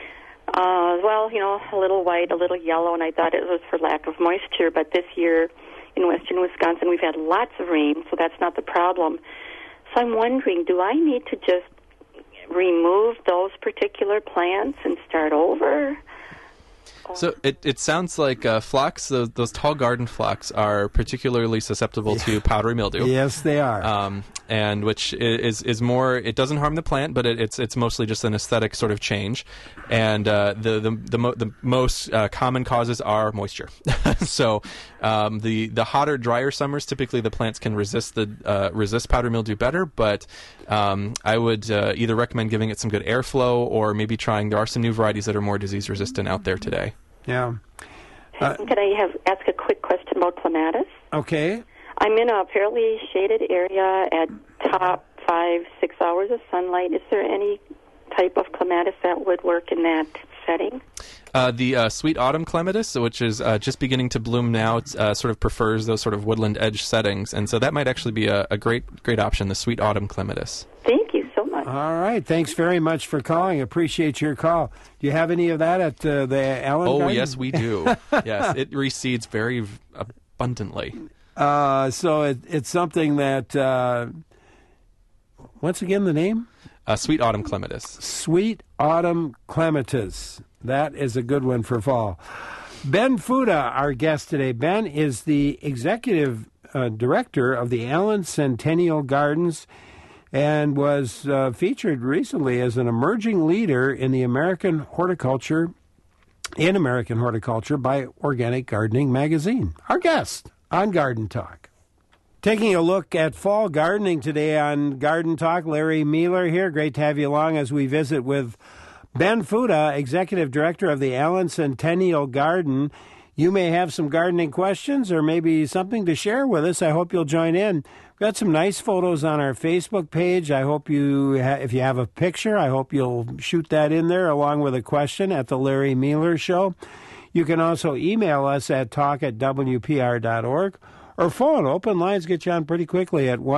a little white, a little yellow, and I thought it was for lack of moisture. But this year in western Wisconsin we've had lots of rain, so that's not the problem. So I'm wondering, do I need to just remove those particular plants and start over? So it sounds like phlox, those tall garden phlox, are particularly susceptible to powdery mildew. Yes, they are. And which is more, it doesn't harm the plant, but it's mostly just an aesthetic sort of change. And the most common causes are moisture. So the hotter, drier summers, typically the plants can resist powdery mildew better. But I would either recommend giving it some good airflow, or maybe there are some new varieties that are more disease resistant out there today. Yeah. Could I ask a quick question about clematis? Okay. I'm in a fairly shaded area at top 5-6 hours of sunlight. Is there any type of clematis that would work in that setting? The sweet autumn clematis, which is just beginning to bloom now, sort of prefers those sort of woodland edge settings, and so that might actually be a great option, the sweet autumn clematis. Thank you so much. All right. Thanks very much for calling. Appreciate your call. Do you have any of that at the Allen Garden? Yes, we do. Yes, it reseeds very abundantly. So it's something that, once again, the name? Sweet autumn clematis. Sweet autumn clematis. That is a good one for fall. Ben Fuda, our guest today. Ben is the executive director of the Allen Centennial Gardens and was featured recently as an emerging leader in American horticulture by Organic Gardening magazine. Our guest on Garden Talk. Taking a look at fall gardening today on Garden Talk, Larry Mealer here. Great to have you along as we visit with Ben Fuda, Executive Director of the Allen Centennial Garden. You may have some gardening questions or maybe something to share with us. I hope you'll join in. We've got some nice photos on our Facebook page. I hope if you have a picture, I hope you'll shoot that in there along with a question at the Larry Mealer Show. You can also email us at talk@wpr.org or phone. Open lines get you on pretty quickly at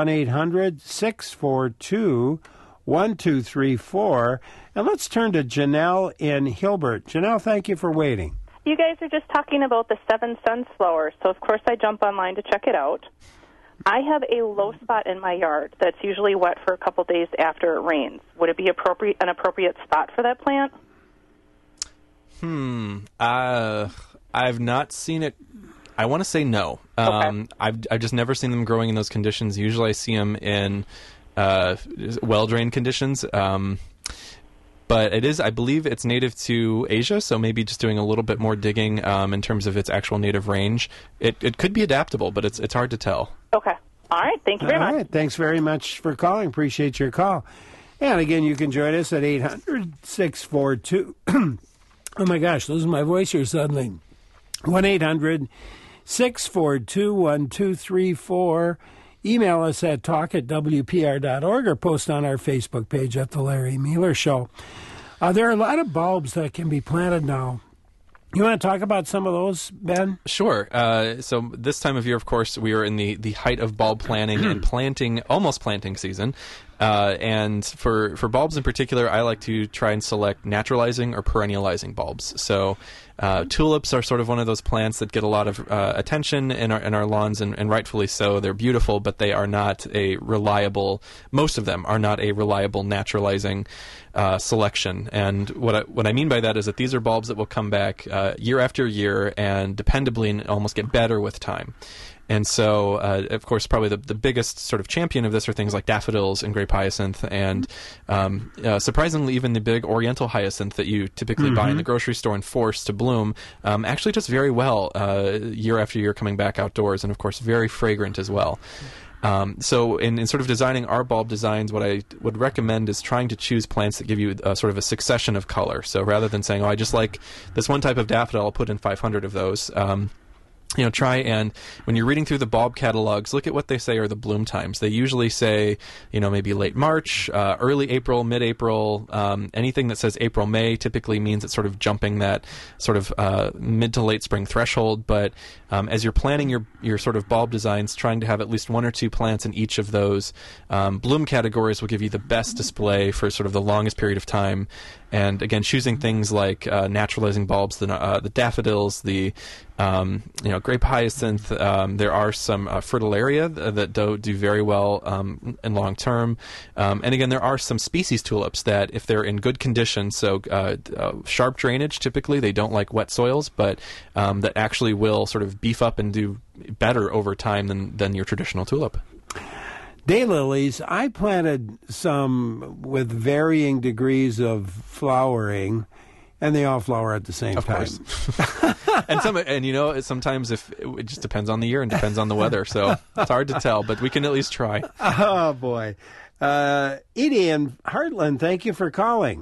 1-800-642-1234. And let's turn to Janelle in Hilbert. Janelle, thank you for waiting. You guys are just talking about the 7 sunflowers, so of course I jump online to check it out. I have a low spot in my yard that's usually wet for a couple days after it rains. Would it be an appropriate spot for that plant? I've not seen it. I want to say no. Okay. I've just never seen them growing in those conditions. Usually I see them in well-drained conditions. But I believe it's native to Asia, so maybe just doing a little bit more digging in terms of its actual native range. It could be adaptable, but it's hard to tell. Okay. All right. Thank you very much. All right. Thanks very much for calling. Appreciate your call. And again, you can join us at 800-642. Oh, my gosh, losing my voice here suddenly. 1-800-642-1234. Email us at talk@wpr.org or post on our Facebook page at The Larry Mealer Show. There are a lot of bulbs that can be planted now. You want to talk about some of those, Ben? Sure. So this time of year, of course, we are in the height of bulb planting and almost planting season. And for bulbs in particular, I like to try and select naturalizing or perennializing bulbs. So tulips are sort of one of those plants that get a lot of attention in our lawns, and rightfully so. They're beautiful, but they are not most of them are not a reliable naturalizing selection. And what I mean by that is that these are bulbs that will come back year after year and dependably and almost get better with time. And so, of course, probably the biggest sort of champion of this are things like daffodils and grape hyacinth, and surprisingly, even the big oriental hyacinth that you typically buy in the grocery store and force to bloom actually does very well year after year coming back outdoors, and of course, very fragrant as well. So in sort of designing our bulb designs, what I would recommend is trying to choose plants that give you sort of a succession of color. So rather than saying, I just like this one type of daffodil, I'll put in 500 of those. try and, when you're reading through the bulb catalogs, look at what they say are the bloom times. They usually say, maybe late March, early April, mid-April. Anything that says April, May typically means it's sort of jumping that sort of mid to late spring threshold. But as you're planning your sort of bulb designs, trying to have at least one or two plants in each of those bloom categories will give you the best display for sort of the longest period of time. And again, choosing things like naturalizing bulbs, the daffodils, the grape hyacinth. There are some fritillaria that do very well in long term. And again, there are some species tulips that, if they're in good condition, so sharp drainage, typically they don't like wet soils, but that actually will sort of beef up and do better over time than your traditional tulip. Daylilies, I planted some with varying degrees of flowering, and they all flower at the same time. Of course. and sometimes it just depends on the year and depends on the weather, so it's hard to tell, but we can at least try. Oh, boy. Edie in Heartland, thank you for calling.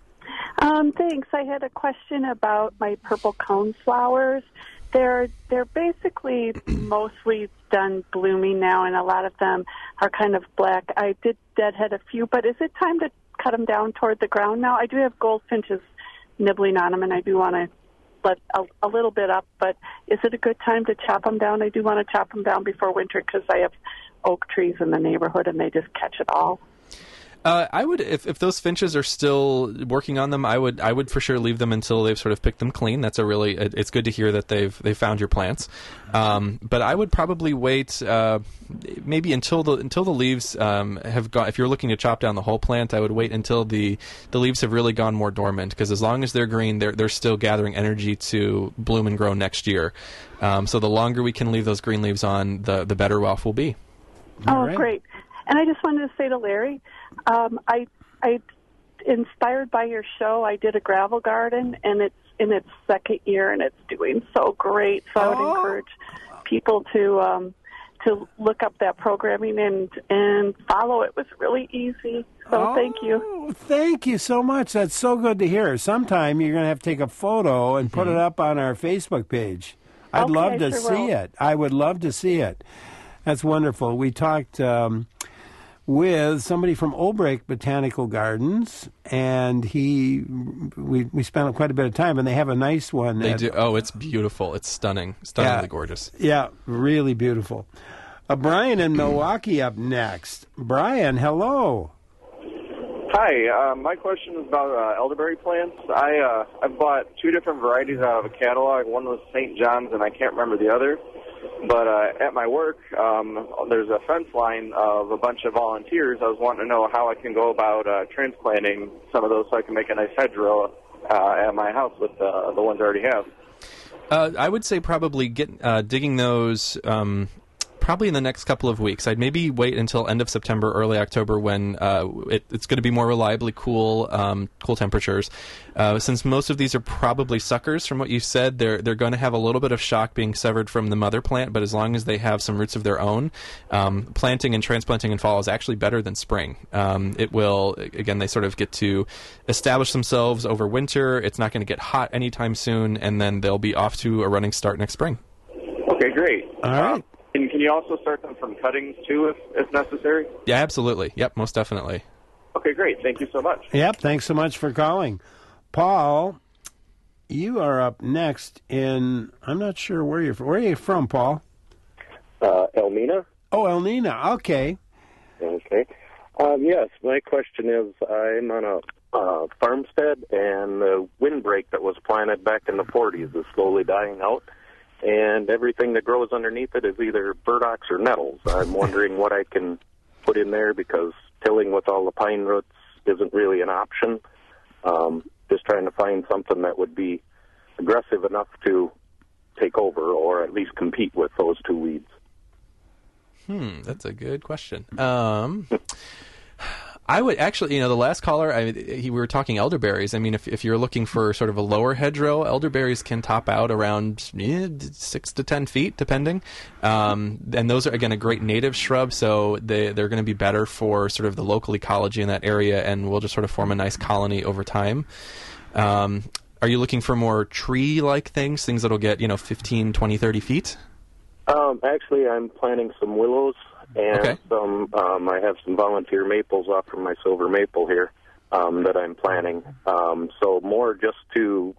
Thanks. I had a question about my purple cone flowers. They're basically mostly done blooming now, and a lot of them are kind of black. I did deadhead a few, but is it time to cut them down toward the ground now? I do have goldfinches nibbling on them, and I do want to let a little bit up, but is it a good time to chop them down? I do want to chop them down before winter because I have oak trees in the neighborhood, and they just catch it all. I would, if those finches are still working on them, I would for sure leave them until they've sort of picked them clean. That's it's good to hear that they've found your plants. But I would probably wait maybe until the leaves have gone. If you're looking to chop down the whole plant, I would wait until the leaves have really gone more dormant, because as long as they're green, they're still gathering energy to bloom and grow next year. So the longer we can leave those green leaves on, the better off we'll be. Oh, right. Great. And I just wanted to say to Larry, I inspired by your show, I did a gravel garden, and it's in its second year, and it's doing so great. So I would encourage people to look up that programming and follow. It was really easy. So thank you. Thank you so much. That's so good to hear. Sometime you're going to have to take a photo and put it up on our Facebook page. I'd love to see it. I would love to see it. That's wonderful. We talked with somebody from Olbrich Botanical Gardens, and we spent quite a bit of time, and they have a nice one. They do. Oh, it's beautiful. It's stunningly gorgeous. Yeah, really beautiful. Brian in Milwaukee up next. Brian, hello. Hi, my question is about elderberry plants. I bought two different varieties out of a catalog. One was St. John's, and I can't remember the other. But at my work, there's a fence line of a bunch of volunteers. I was wanting to know how I can go about transplanting some of those so I can make a nice hedgerow at my house with the ones I already have. I would say probably digging those probably in the next couple of weeks. I'd maybe wait until end of September, early October, when it's going to be more reliably cool temperatures. Since most of these are probably suckers, from what you said, they're going to have a little bit of shock being severed from the mother plant, but as long as they have some roots of their own, planting and transplanting in fall is actually better than spring. It will, again, they sort of get to establish themselves over winter. It's not going to get hot anytime soon, and then they'll be off to a running start next spring. Okay, great. All right. Can you also start them from cuttings, too, if necessary? Yeah, absolutely. Yep, most definitely. Okay, great. Thank you so much. Yep, thanks so much for calling. Paul, you are up next in, I'm not sure where you're from. Where are you from, Paul? Elmina. Oh, Elmina. Okay. Okay. Yes, my question is, I'm on a farmstead, and the windbreak that was planted back in the 40s is slowly dying out. And everything that grows underneath it is either burdocks or nettles. I'm wondering what I can put in there, because tilling with all the pine roots isn't really an option. Just trying to find something that would be aggressive enough to take over, or at least compete with those two weeds. That's a good question. I would actually, the last caller, we were talking elderberries. I mean, if you're looking for sort of a lower hedgerow, elderberries can top out around 6 to 10 feet, depending. And those are, again, a great native shrub, so they're going to be better for sort of the local ecology in that area, and will just sort of form a nice colony over time. Are you looking for more tree-like things that'll get 15, 20, 30 feet? Actually, I'm planting some willows and some. I have some volunteer maples off from my silver maple here that I'm planting. So more just to,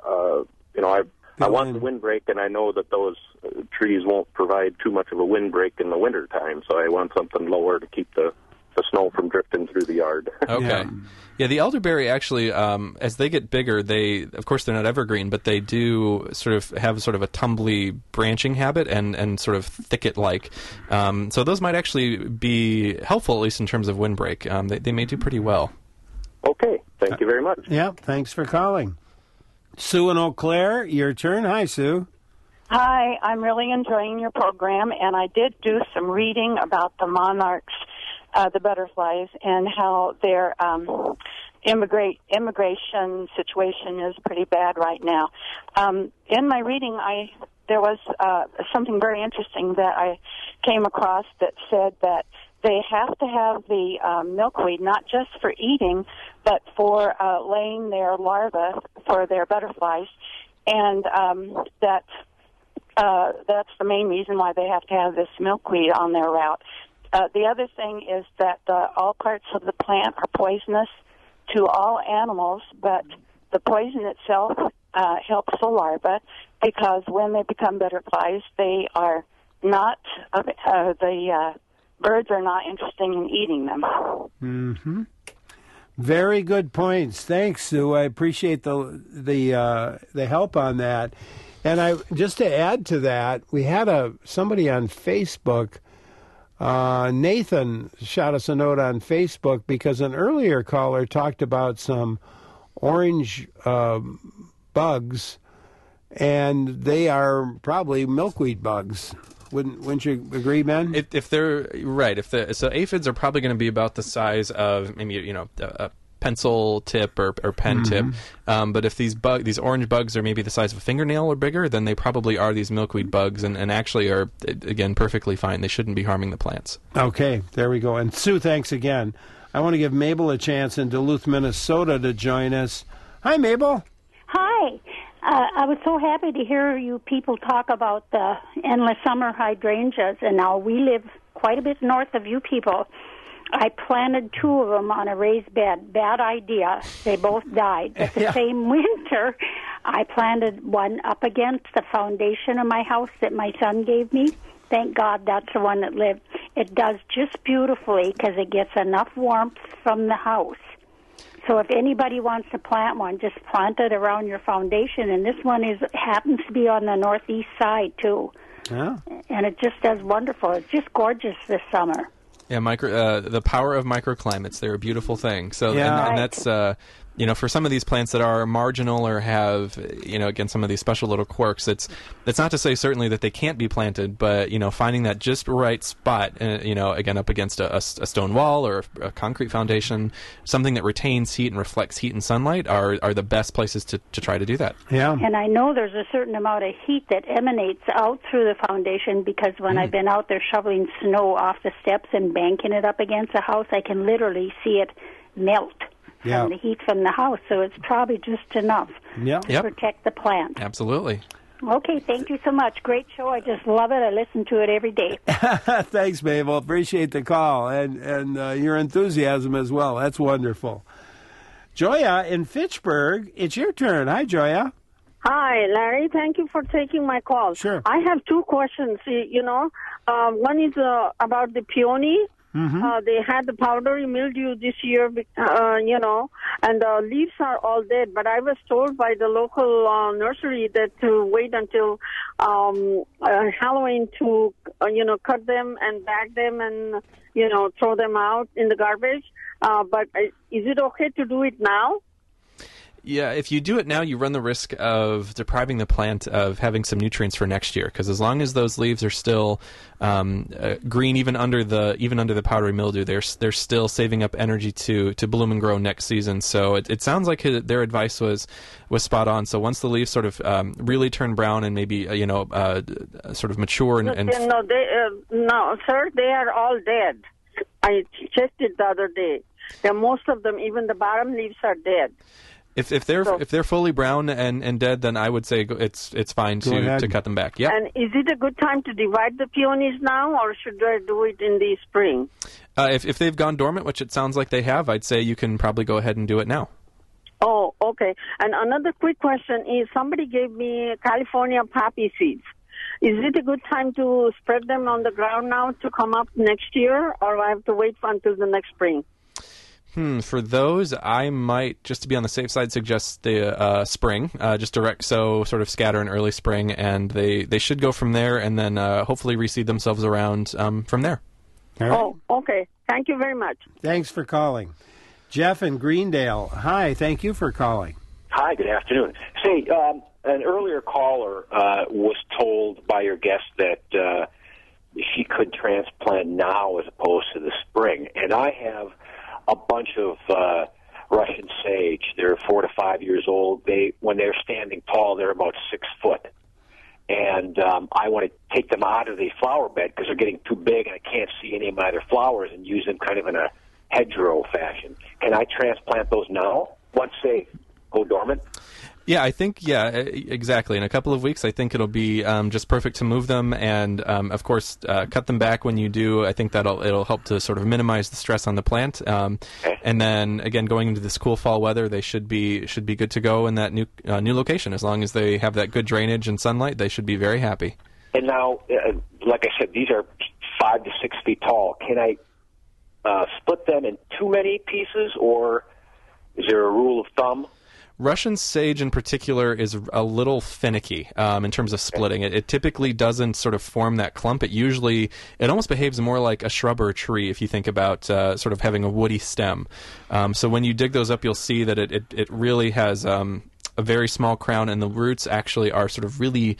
I want the windbreak, and I know that those trees won't provide too much of a windbreak in the winter time. So I want something lower to keep the snow from drifting through the yard. Okay. Yeah, the elderberry actually, as they get bigger, of course they're not evergreen, but they do sort of have sort of a tumbly branching habit and sort of thicket-like. So those might actually be helpful, at least in terms of windbreak. They may do pretty well. Okay. Thank you very much. Yeah, thanks for calling. Sue in Eau Claire, your turn. Hi, Sue. Hi, I'm really enjoying your program, and I did do some reading about the monarchs, the butterflies, and how their immigration situation is pretty bad right now. In my reading, there was something very interesting that I came across that said that they have to have the milkweed not just for eating, but for laying their larvae for their butterflies, and that's the main reason why they have to have this milkweed on their route. The other thing is that all parts of the plant are poisonous to all animals, but the poison itself helps the larvae, because when they become butterflies, they are not the birds are not interested in eating them. Mm-hmm. Very good points. Thanks, Sue. I appreciate the help on that. And just to add to that, we had somebody on Facebook. Nathan shot us a note on Facebook because an earlier caller talked about some orange bugs, and they are probably milkweed bugs. Wouldn't you agree, Ben? If they're right, so aphids are probably going to be about the size of maybe a pencil tip or pen tip. But if these orange bugs are maybe the size of a fingernail or bigger, then they probably are these milkweed bugs, and actually are, again, perfectly fine. They shouldn't be harming the plants. Okay, there we go. And Sue, thanks again. I want to give Mabel a chance in Duluth, Minnesota to join us. Hi, Mabel. Hi. I was so happy to hear you people talk about the endless summer hydrangeas, and now we live quite a bit north of you people. I planted 2 of them on a raised bed. Bad idea. They both died. But the same winter, I planted one up against the foundation of my house that my son gave me. Thank God that's the one that lived. It does just beautifully because it gets enough warmth from the house. So if anybody wants to plant one, just plant it around your foundation. And this one happens to be on the northeast side, too. Yeah. And it just does wonderful. It's just gorgeous this summer. Yeah, the power of microclimates. They're a beautiful thing. So, yeah. And that's, for some of these plants that are marginal or have, again, some of these special little quirks, it's not to say certainly that they can't be planted, but, finding that just right spot, again, up against a stone wall or a concrete foundation, something that retains heat and reflects heat and sunlight are the best places to try to do that. Yeah. And I know there's a certain amount of heat that emanates out through the foundation, because when I've been out there shoveling snow off the steps and banking it up against the house, I can literally see it melt. From the heat from the house, so it's probably just enough to protect the plant. Absolutely. Okay, thank you so much. Great show. I just love it. I listen to it every day. Thanks, Mabel. Appreciate the call and your enthusiasm as well. That's wonderful. Joya in Fitchburg, it's your turn. Hi, Joya. Hi, Larry. Thank you for taking my call. Sure. I have 2 questions. One is about the peony. Mm-hmm. They had the powdery mildew this year, and the leaves are all dead. But I was told by the local nursery that to wait until Halloween to, cut them and bag them and, throw them out in the garbage. But is it okay to do it now? Yeah, if you do it now, you run the risk of depriving the plant of having some nutrients for next year. Because as long as those leaves are still green, even under the powdery mildew, they're still saving up energy to bloom and grow next season. So it sounds like their advice was spot on. So once the leaves sort of really turn brown and maybe sort of mature and no, sir, they are all dead. I checked it the other day. Most of them, even the bottom leaves, are dead. If they're fully brown and dead, then I would say it's fine to cut them back. Yeah. And is it a good time to divide the peonies now, or should I do it in the spring? If they've gone dormant, which it sounds like they have, I'd say you can probably go ahead and do it now. Oh, okay. And another quick question is, somebody gave me California poppy seeds. Is it a good time to spread them on the ground now to come up next year, or I have to wait until the next spring? For those, I might, just to be on the safe side, suggest the spring, just direct sow, sort of scatter in early spring, and they should go from there, and then hopefully reseed themselves around from there. Right. Oh, okay. Thank you very much. Thanks for calling. Jeff in Greendale. Hi, thank you for calling. Hi, good afternoon. Say, an earlier caller was told by your guest that she could transplant now as opposed to the spring. And I have a bunch of Russian sage. They're 4 to 5 years old. When they're standing tall, they're about 6 foot. And I want to take them out of the flower bed because they're getting too big and I can't see any of my other flowers, and use them kind of in a hedgerow fashion. Can I transplant those now once they go dormant? Yeah, I think, exactly. In a couple of weeks, I think it'll be just perfect to move them, and of course, cut them back when you do. I think it'll help to sort of minimize the stress on the plant. And then again, going into this cool fall weather, they should be good to go in that new location. As long as they have that good drainage and sunlight, they should be very happy. And now, like I said, these are 5 to 6 feet tall. Can I split them in too many pieces, or is there a rule of thumb? Russian sage in particular is a little finicky in terms of splitting. It typically doesn't sort of form that clump. It almost behaves more like a shrub or a tree if you think about sort of having a woody stem. So when you dig those up, you'll see that it really has a very small crown, and the roots actually are sort of really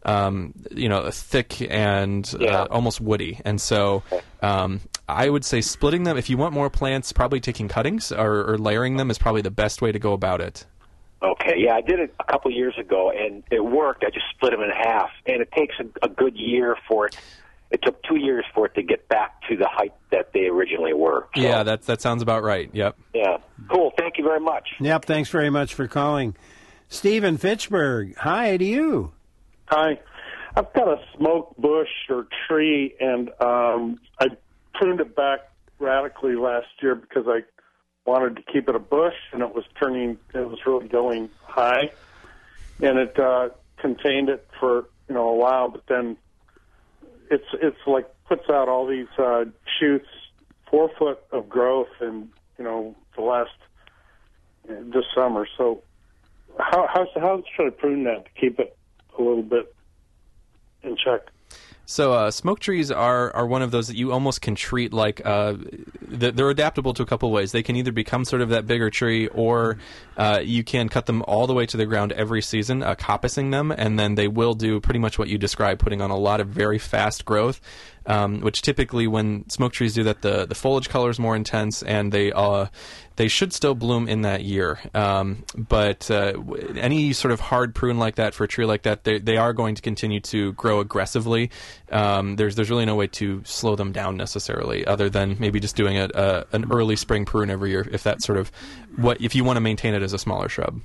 thick and almost woody. And so I would say splitting them, if you want more plants, probably taking cuttings or layering them is probably the best way to go about it. Okay, yeah, I did it a couple years ago, and it worked. I just split them in half, and it takes a good year for it. It took 2 years for it to get back to the height that they originally were. So, yeah, that sounds about right. Yep. Yeah, cool. Thank you very much. Yep, thanks very much for calling. Steve in Fitchburg, hi to you. Hi. I've got a smoke bush or tree, and I pruned it back radically last year because I wanted to keep it a bush, and it was really going high, and it contained it for a while, but then it's like puts out all these shoots, 4 foot of growth in this summer. So how should I prune that to keep it a little bit in check? So smoke trees are one of those that you almost can treat like they're adaptable to a couple ways. They can either become sort of that bigger tree, or you can cut them all the way to the ground every season, coppicing them, and then they will do pretty much what you described, putting on a lot of very fast growth, which typically when smoke trees do that, the foliage color is more intense, and they should still bloom in that year. But any sort of hard prune like that for a tree like that, they are going to continue to grow aggressively. There's really no way to slow them down necessarily, other than maybe just doing an early spring prune every year, if that's sort of if you want to maintain it as a smaller shrub.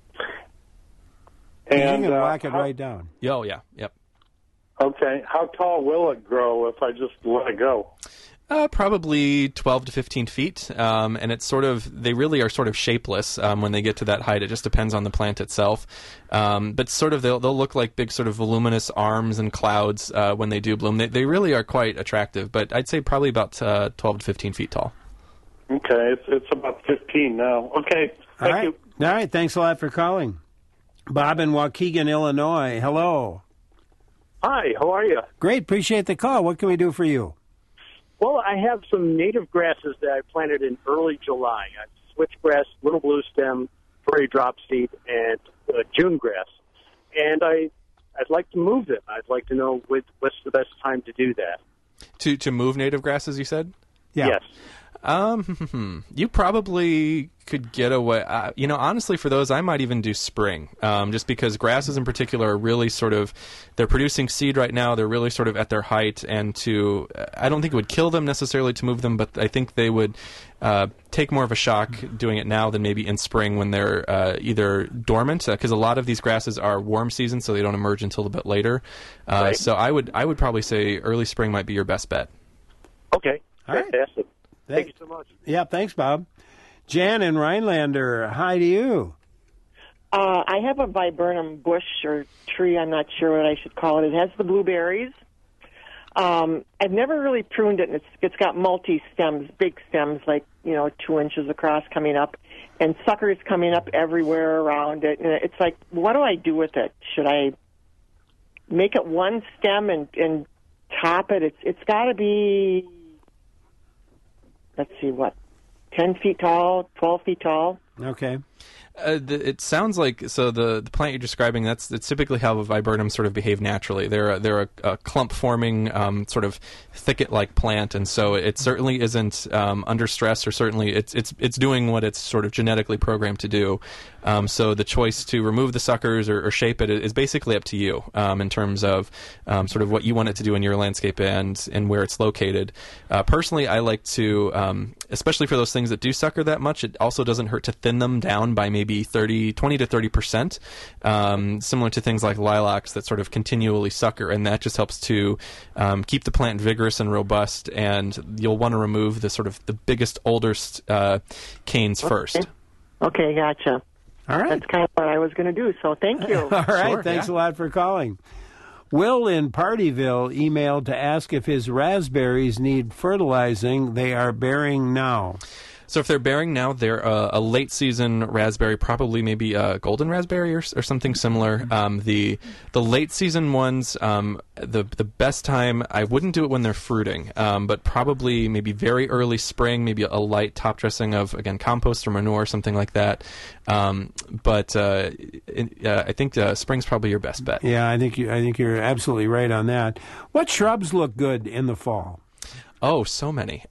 And you can whack it right down. Oh, yeah, yep. Okay, how tall will it grow if I just let it go? Probably 12 to 15 feet, and they really are sort of shapeless when they get to that height. It just depends on the plant itself. But sort of they'll look like big sort of voluminous arms and clouds when they do bloom. They really are quite attractive, but I'd say probably about 12 to 15 feet tall. Okay, it's about 15 now. Okay, thank you. All right, thanks a lot for calling. Bob in Waukegan, Illinois. Hello. Hi, how are you? Great, appreciate the call. What can we do for you? Well, I have some native grasses that I planted in early July. I have switchgrass, little blue stem, prairie drop seed, and June grass. And I'd like to move them. I'd like to know what's the best time to do that. To move native grasses, you said? Yeah. Yes. You probably could get away. Honestly, for those, I might even do spring, just because grasses in particular are really they're producing seed right now. They're really sort of at their height, and I don't think it would kill them necessarily to move them, but I think they would take more of a shock doing it now than maybe in spring when they're either dormant, because a lot of these grasses are warm season, so they don't emerge until a bit later. Right. So I would probably say early spring might be your best bet. Okay. All right. Fantastic. Thank you so much. Yeah, thanks, Bob. Jan in Rhinelander, hi to you. I have a viburnum bush or tree. I'm not sure what I should call it. It has the blueberries. I've never really pruned it, and it's got multi-stems, big stems, like 2 inches across coming up, and suckers coming up everywhere around it. And it's like, what do I do with it? Should I make it one stem and top it? It's got to be, let's see, 10 feet tall, 12 feet tall. Okay. It sounds like the plant you're describing. That's typically how viburnums sort of behave naturally. They're a clump forming sort of thicket like plant, and so it certainly isn't under stress, or certainly it's doing what it's sort of genetically programmed to do. So the choice to remove the suckers or shape it is basically up to you in terms of sort of what you want it to do in your landscape and where it's located. Personally, I like to, especially for those things that do sucker that much, it also doesn't hurt to thin them down by maybe 20 to 30%, similar to things like lilacs that sort of continually sucker, and that just helps to keep the plant vigorous and robust, and you'll want to remove the biggest, oldest canes first. Okay, gotcha. All right. That's kind of what I was going to do, so thank you. All right, thanks a lot for calling. Will in Partyville emailed to ask if his raspberries need fertilizing. They are bearing now. So if they're bearing now, they're a late season raspberry, probably maybe a golden raspberry or something similar. The late season ones, the best time, I wouldn't do it when they're fruiting, but probably maybe very early spring, maybe a light top dressing of, again, compost or manure, something like that. But I think spring's probably your best bet. Yeah, I think you're absolutely right on that. What shrubs look good in the fall? Oh, so many.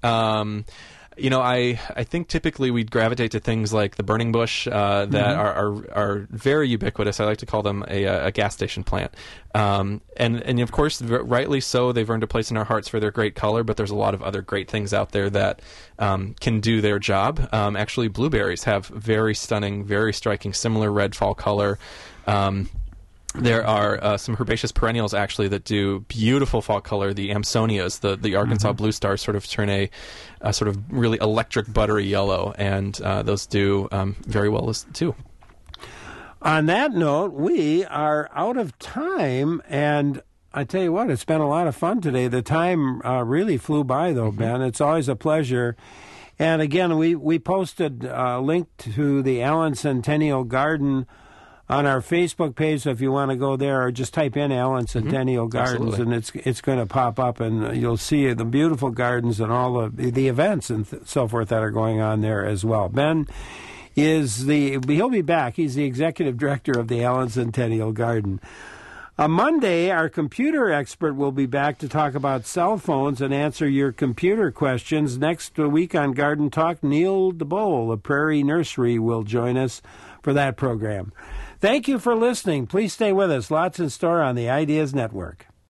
I think typically we'd gravitate to things like the burning bush that are very ubiquitous. I like to call them a gas station plant. And of course, rightly so, they've earned a place in our hearts for their great color, but there's a lot of other great things out there that can do their job. Actually, blueberries have very stunning, very striking, similar red fall color. There are some herbaceous perennials, actually, that do beautiful fall color. The Amsonias, the Arkansas blue stars, sort of turn a sort of really electric, buttery yellow, and those do very well too. On that note, we are out of time, and I tell you what, it's been a lot of fun today. The time really flew by, though, Ben. It's always a pleasure. And again, we posted a link to the Allen Centennial Garden on our Facebook page, so if you want to go there, or just type in Allen Centennial Gardens, Absolutely. and it's going to pop up, and you'll see the beautiful gardens and all the events and so forth that are going on there as well. Ben he'll be back. He's the executive director of the Allen Centennial Garden. On Monday, our computer expert will be back to talk about cell phones and answer your computer questions. Next week on Garden Talk, Neil DeBole of Prairie Nursery will join us for that program. Thank you for listening. Please stay with us. Lots in store on the Ideas Network.